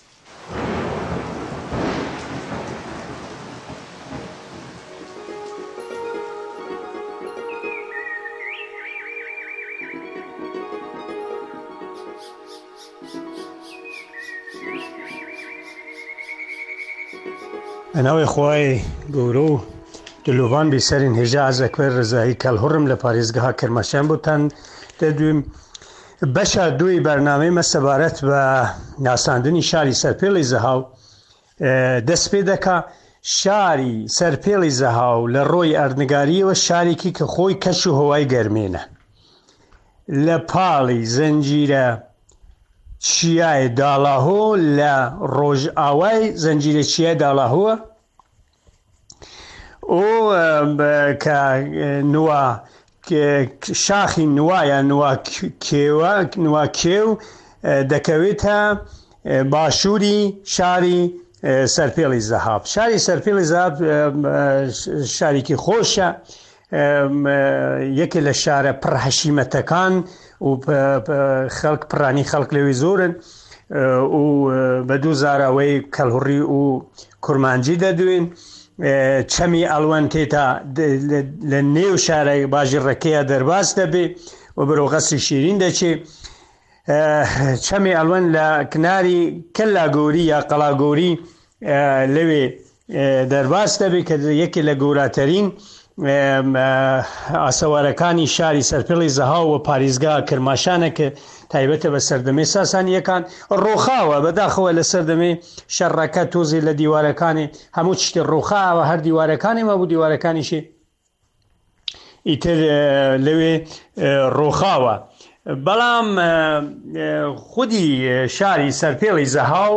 ئەناوی خۆی گەورە و دلوڤان بیسەرین هێژە ئازەکوێر ڕزایی کەلهوڕم لە پارێزگەها کرماشان بۆتان دەدویم. بەشە دوی بەرنامەی مە سەبارەت بە ناساندنی شاری سەرپێڵی زەهاو دەست پێ دەکا. شاری سەرپێڵی زەهاو لە ڕۆی ئەرنگاریەوە شارێکی کە خۆی کەش و هەوای گەرمێنە لە پاڵی زەنجیرە چیای داڵاهۆ لە ڕۆژ ئاوای زەنجیرە چیای داڵاهۆە ئۆ کە نووا شاخی نوایە نووا کێو دەکەوێتە باشووری شاری سەرپێڵی زەهاب. شاری سەرپێڵی زەهاب شارێکی خۆشە، یەکێ لە شارە پڕحەشیمەتەکان و خەڵک پڕانی خەڵک لەوێ زۆرن و بە دوو زاراوەی کەلهوڕی و کورمانجی دەدوێن. چەمی ئەڵوەن تێتا لە نێو شارە باژێڕەکەیە دەرباز دەبێ و بەرەو غەسری شیرین دەچێ. چەمی ئەڵوەن لە کناری کەلاگۆری یا قەڵاگۆری لەوێ دەرباز دەبێ کە یەکێ لە گەوراترین ئاسەوارەکانی شاری سەرپێڵی زەهاو و پارێزگا کرماشانە کە تایبەتە بە سەردەمەی ساسانیەکان. ڕۆخاوە بەداخەوە لە سەردەمەی شەڕەکە تۆزی لە دیوارەکانی هەموو شتی ڕۆخاوە، هەر دیوارەکانی مەبوو دیوارەکانیشی ئیتر لەوێ ڕۆخاوە. بەڵام خودی شاری سەرپێڵی زەهاو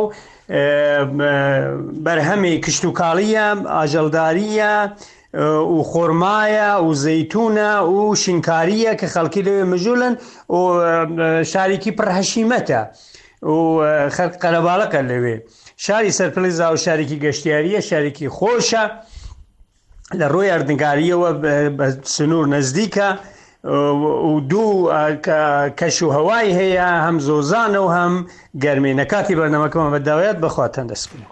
بەرهەمی کشتتوکاڵیە، ئاژەڵداریە و خۆرمایە و زەیتونە و شینکاریە کە خەڵکی لەوێ مژولن و شارێکی پڕحەشیمەتە و خەڵک قەرەباڵەکە لەوێ. شاری سەرپێڵی زەهاو شارێکی گەشتیاریە، شارێکی خۆشە، لە ڕۆی ئەردنگاریەوە بە سنوور نزدیکە و دوو کەش و هەوای هەیە، هەم زۆزانە و هەم گەرمێنە. کاتی بەرنامەکەمان بەداوایەت بەخواتان دەست بکەین.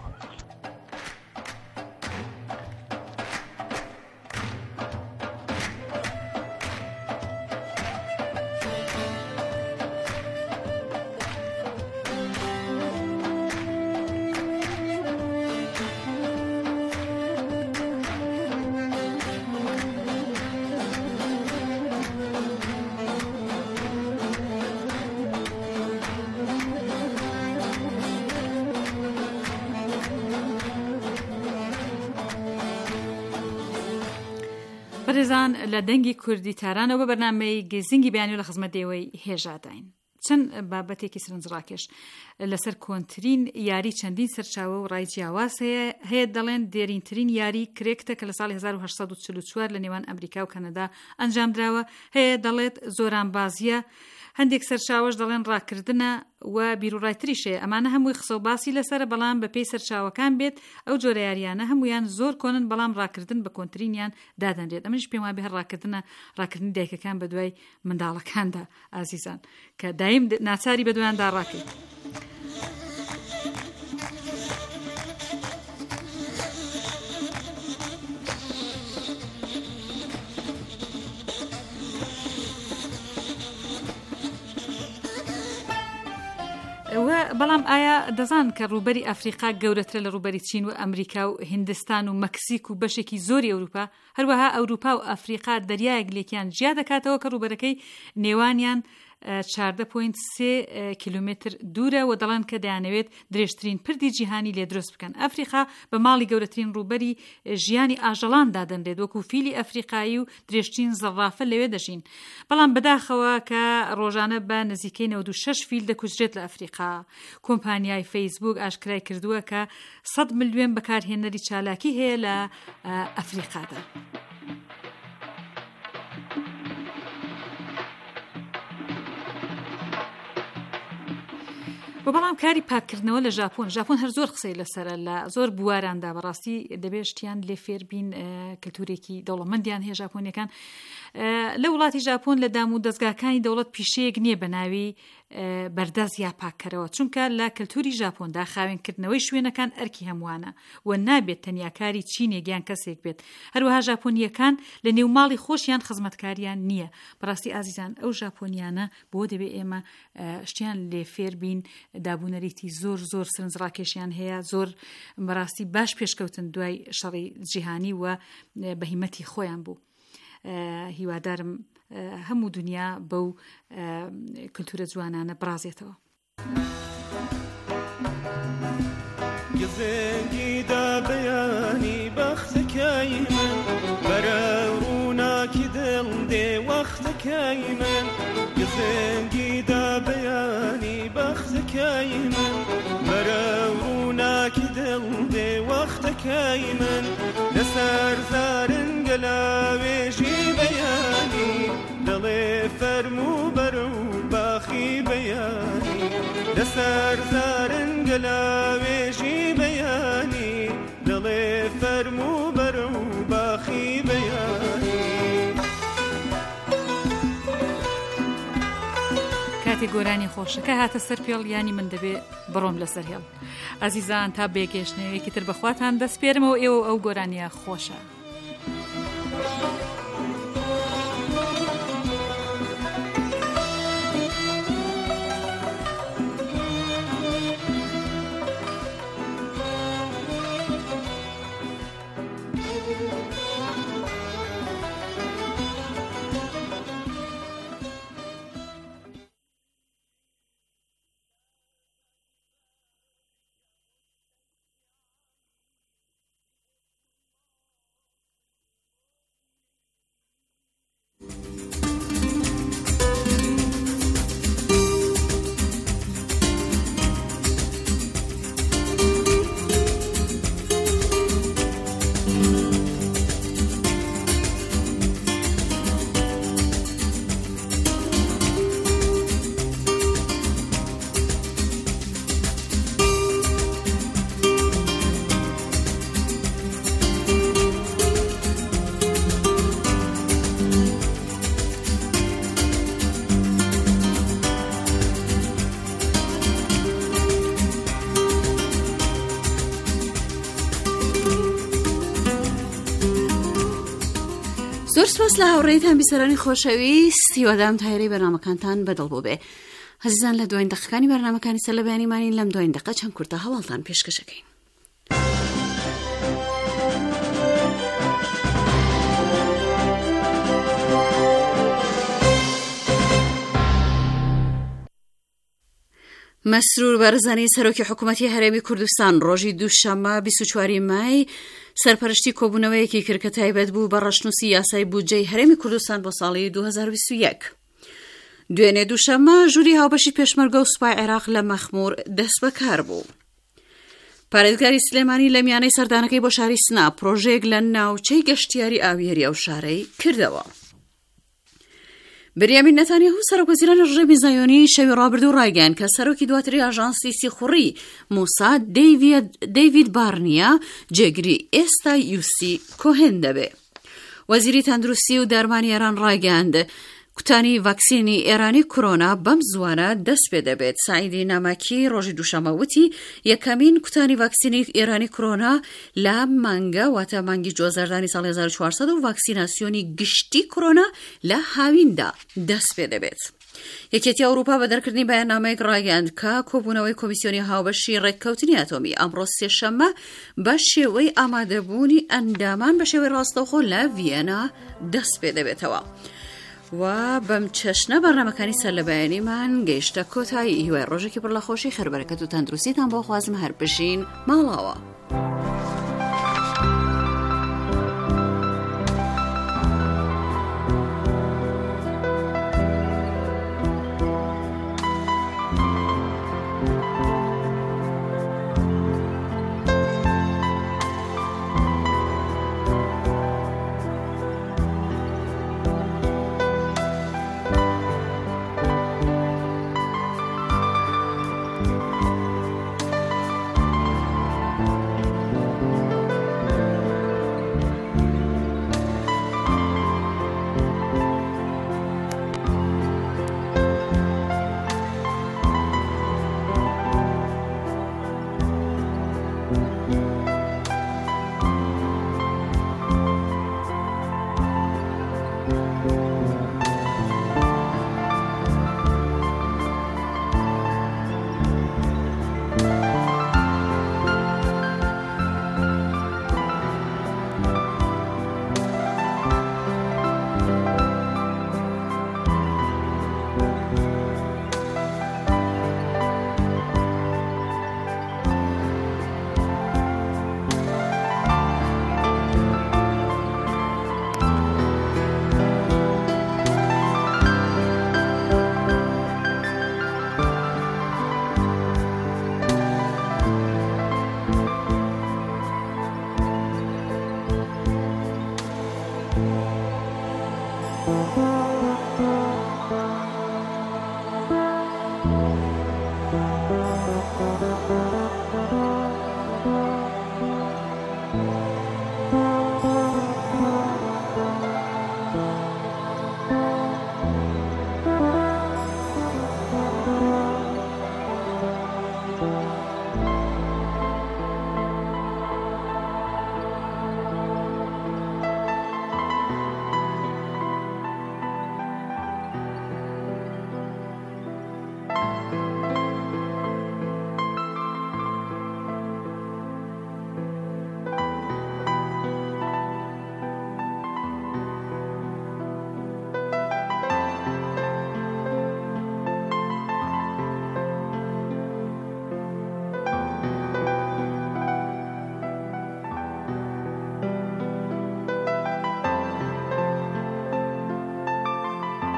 بەڕێزان لە دەنگی کوردی تارانەوە بە بەرنامەی گزینگی بەیانی لە خزمەت دێوەی هێژاداین. چەند بابەتێکی سرنجڕاکێش لەسەر کۆنترین یاری چەندین سەرچاوە و ڕای جیاواز هەیە دەڵێن دێرینترین یاری کرێکتە کە لە ساڵی هەزار و هەشت سەد و چل و چوار لە نێوان ئەمریکا و کەنەدا ئەنجام درراوە. هەیە دەڵێت زۆرانبازیە، هەندێک سەرچاوەش دەڵێن ڕاکردنە و بیرروڕایتریشەیە. ئەمانە هەمووی خسە و باسی لەسرە، بەڵام بە پێی سەرچاوەکان بێت ئەو جۆرە یاریانە هەمویان زۆر کۆنن، بەڵام ڕاکردن بە کۆنترینیان دادەنرێت. ئەمەش پێم وایە هەر ڕاکردنە ڕاکردنی دایکەکان بە دوای منداڵەکاندا ئازیزان، کە دایم ناچاری بە دوایاندا ڕاکەیت. بەڵام ئایا دەزان کە ڕووبەری ئەفریقا گەورەترە لە ڕووبەری چین و ئەمریکا و هیندستان و مەکسیک و بەشێکی زۆری ئەوروپا؟ هەروەها ئەوروپا و ئەفریقا دەریایەک لێکیان جیا دەکاتەوە کە ڕووبەرەکەی نێوانیان چواردە پۆینت سێ کیلومتر دوورە و دەڵێن کە دەیانەوێت درێژترین پردی جیهانی لێ دروست بکەن. ئەفریقا بە ماڵی گەورەترین ڕووبەری ژیانی ئاژەڵان دادەنرێت، وەکو فیلی ئەفریقایی و درێژترین زەڕافە لەوێ دەژین. بەڵام بەداخەوە کە ڕۆژانە بە نزیکەی نەوەد و شەش فیل دەکوژرێت لە ئەفریقا. کۆمپانیای فەیسبوک ئاشکرای کردووە کە سەد ملیۆن بەکارهێنەری چالاکی هەیە لە ئەفریقادا. بۆ بەڵام کاری پاکردنەوە لە ژاپۆن ژاپۆن هەر زۆر قسەی لەسەرە، لە زۆر بواراندا بەڕاستی دەبێت شتیان لێ فێر بین، کلتورێکی دەوڵەمەندیان هەیە ژاپۆنیەکان. لە وڵاتی ژاپۆن لە دام و دەستگاکانی دەوڵەت پیشەیەک نییە بە ناوی بەردەست یا پاککەرەوە، چونکە لە کللتوری ژاپۆندا خاوێنکردنەوەی شوێنەکان ئەرکی هەمووانە و نابێت تەنیاکاری چینێکیان کەسێک بێت. هەروەها ژاپۆنیەکان لە نێوماڵی خۆشیان خزمەتکاریان نییە. بەڕاستی ئازیزان ئەو ژاپۆنیانە بۆ دەبێت ئێمە شتیان لێ فێر بین، دابوونەریتی زۆر زۆر سرنجڕاکێشیان هەیە، زۆر بەڕاستی باش پێشکەوتن دوای شەڕی جیهانی و بەهیمەتی خۆیان بوو. هیوادارم هەموو دنیا بەو کلتورە جوانانە بڕازێتەوە. گزنگیدا بەیانی بەختەکەی من بەرە ڕووناکی دڵ دێ وەختەکەی من گزنگیدا بەیانی بەختەکەی من بەرە ڕووناکی دڵ دێ وەختەکەی من لەسەر زارنگە لاوێژی بەیانی دڵێ فەرموو بەرە و باخی بەیانی لەسەر زارنگە لاوێژی بەیانی دڵێ فەرموو بەرە و باخی بەیانی. کاتی گۆرانی خۆشەکە هاتە سەر پێڵ، ینی من دەبێ بڕۆم لەسەر هێڵ. ئازیزان تا بێگەشتنەوەیەکی تر بەخواتان دەسپێرمەوە، ئێوە ئەو گۆرانیە خۆشە. زۆر سپاس لە هاوڕێیتان بیسەرانی خۆشەویست، هیوادارم تایەی بەرنامەکانتان بەدڵ بۆ بێ. عزیزان لە دوایین دەقەکانی بەرنامەکانی سەر لە بەیانیمانین لەم دوایین دەقە چەند کورتە هەواڵتان پێشکەشەکەین. مەسرور بارزانی سەرۆکی حکوومەتی هەرێمی کوردستان ڕۆژی دووشەممە بیست و چوار مای سەرپەرشتی کۆبوونەوەیەکی کرد کە تایبەت بوو بە ڕەشنووسی یاسای بودجەی هەرێمی کوردستان بۆ ساڵی دوو هەزار و بیست و یەک. دوێنێ دووشەممە ژووری هاوبەشی پێشمەرگە و سوپای عێراق لە مەخموور دەست بەکار بوو. پارێزگاری سلێمانی لە میانەی سەردانەکەی بۆ شاری سنا پرۆژەیەک لە ناوچەی گەشتیاری ئاویێری ئەو شارەی کردەوە. بریامین نەتانیاهو سەرۆکوەزیرانی ڕژێمی زایۆنی شەوی ڕابردوو ڕایگەیاند کە سەرۆکی دواتری ئاژانسی سیخوڕی موسا دەیڤید بارنیا جێگری ئێستا یوسی کۆهێن دەبێ. وەزیری تەندروستی و دەرمانی ئێران ڕایگەیاند کوتانی ڤاکسینی ئێرانی کۆرۆنا بەم زوانە دەست پێ دەبێت. سعیدی ناماکی ڕۆژی دووشەممە وتی یەکەمین کوتانی ڤاکسینی ئێرانی کۆرۆنا لە مانگە واتە مانگی جۆزەردانی ساڵی هەزار و چوارسەد و ڤاکسیناسیۆنی گشتی کۆرۆنا لە هاویندا دەست پێ دەبێت. یەکێتی ئەوروپا بە دەرکردنی بەیاننامەیەک ڕایگەیاند کە کۆبوونەوەی کۆمیسیۆنی هاوبەشی ڕێککەوتنی ئەتۆمی ئەمڕۆ سێشەممە بە شێوەی ئامادەبوونی ئەندامان بە شێوەی ڕاستەوخۆ لە ڤیێنا دەست پێ دەبێتەوە. و بەم چەشنە بەڕنامەکانی سەر لە بەیانیمان گەیشتە کۆتایی هیوای ڕۆژێکی پڕ لە خۆشی خێربەرەکەت و تەندروستیتان بۆ خوازم هەر بژین ماڵاوە.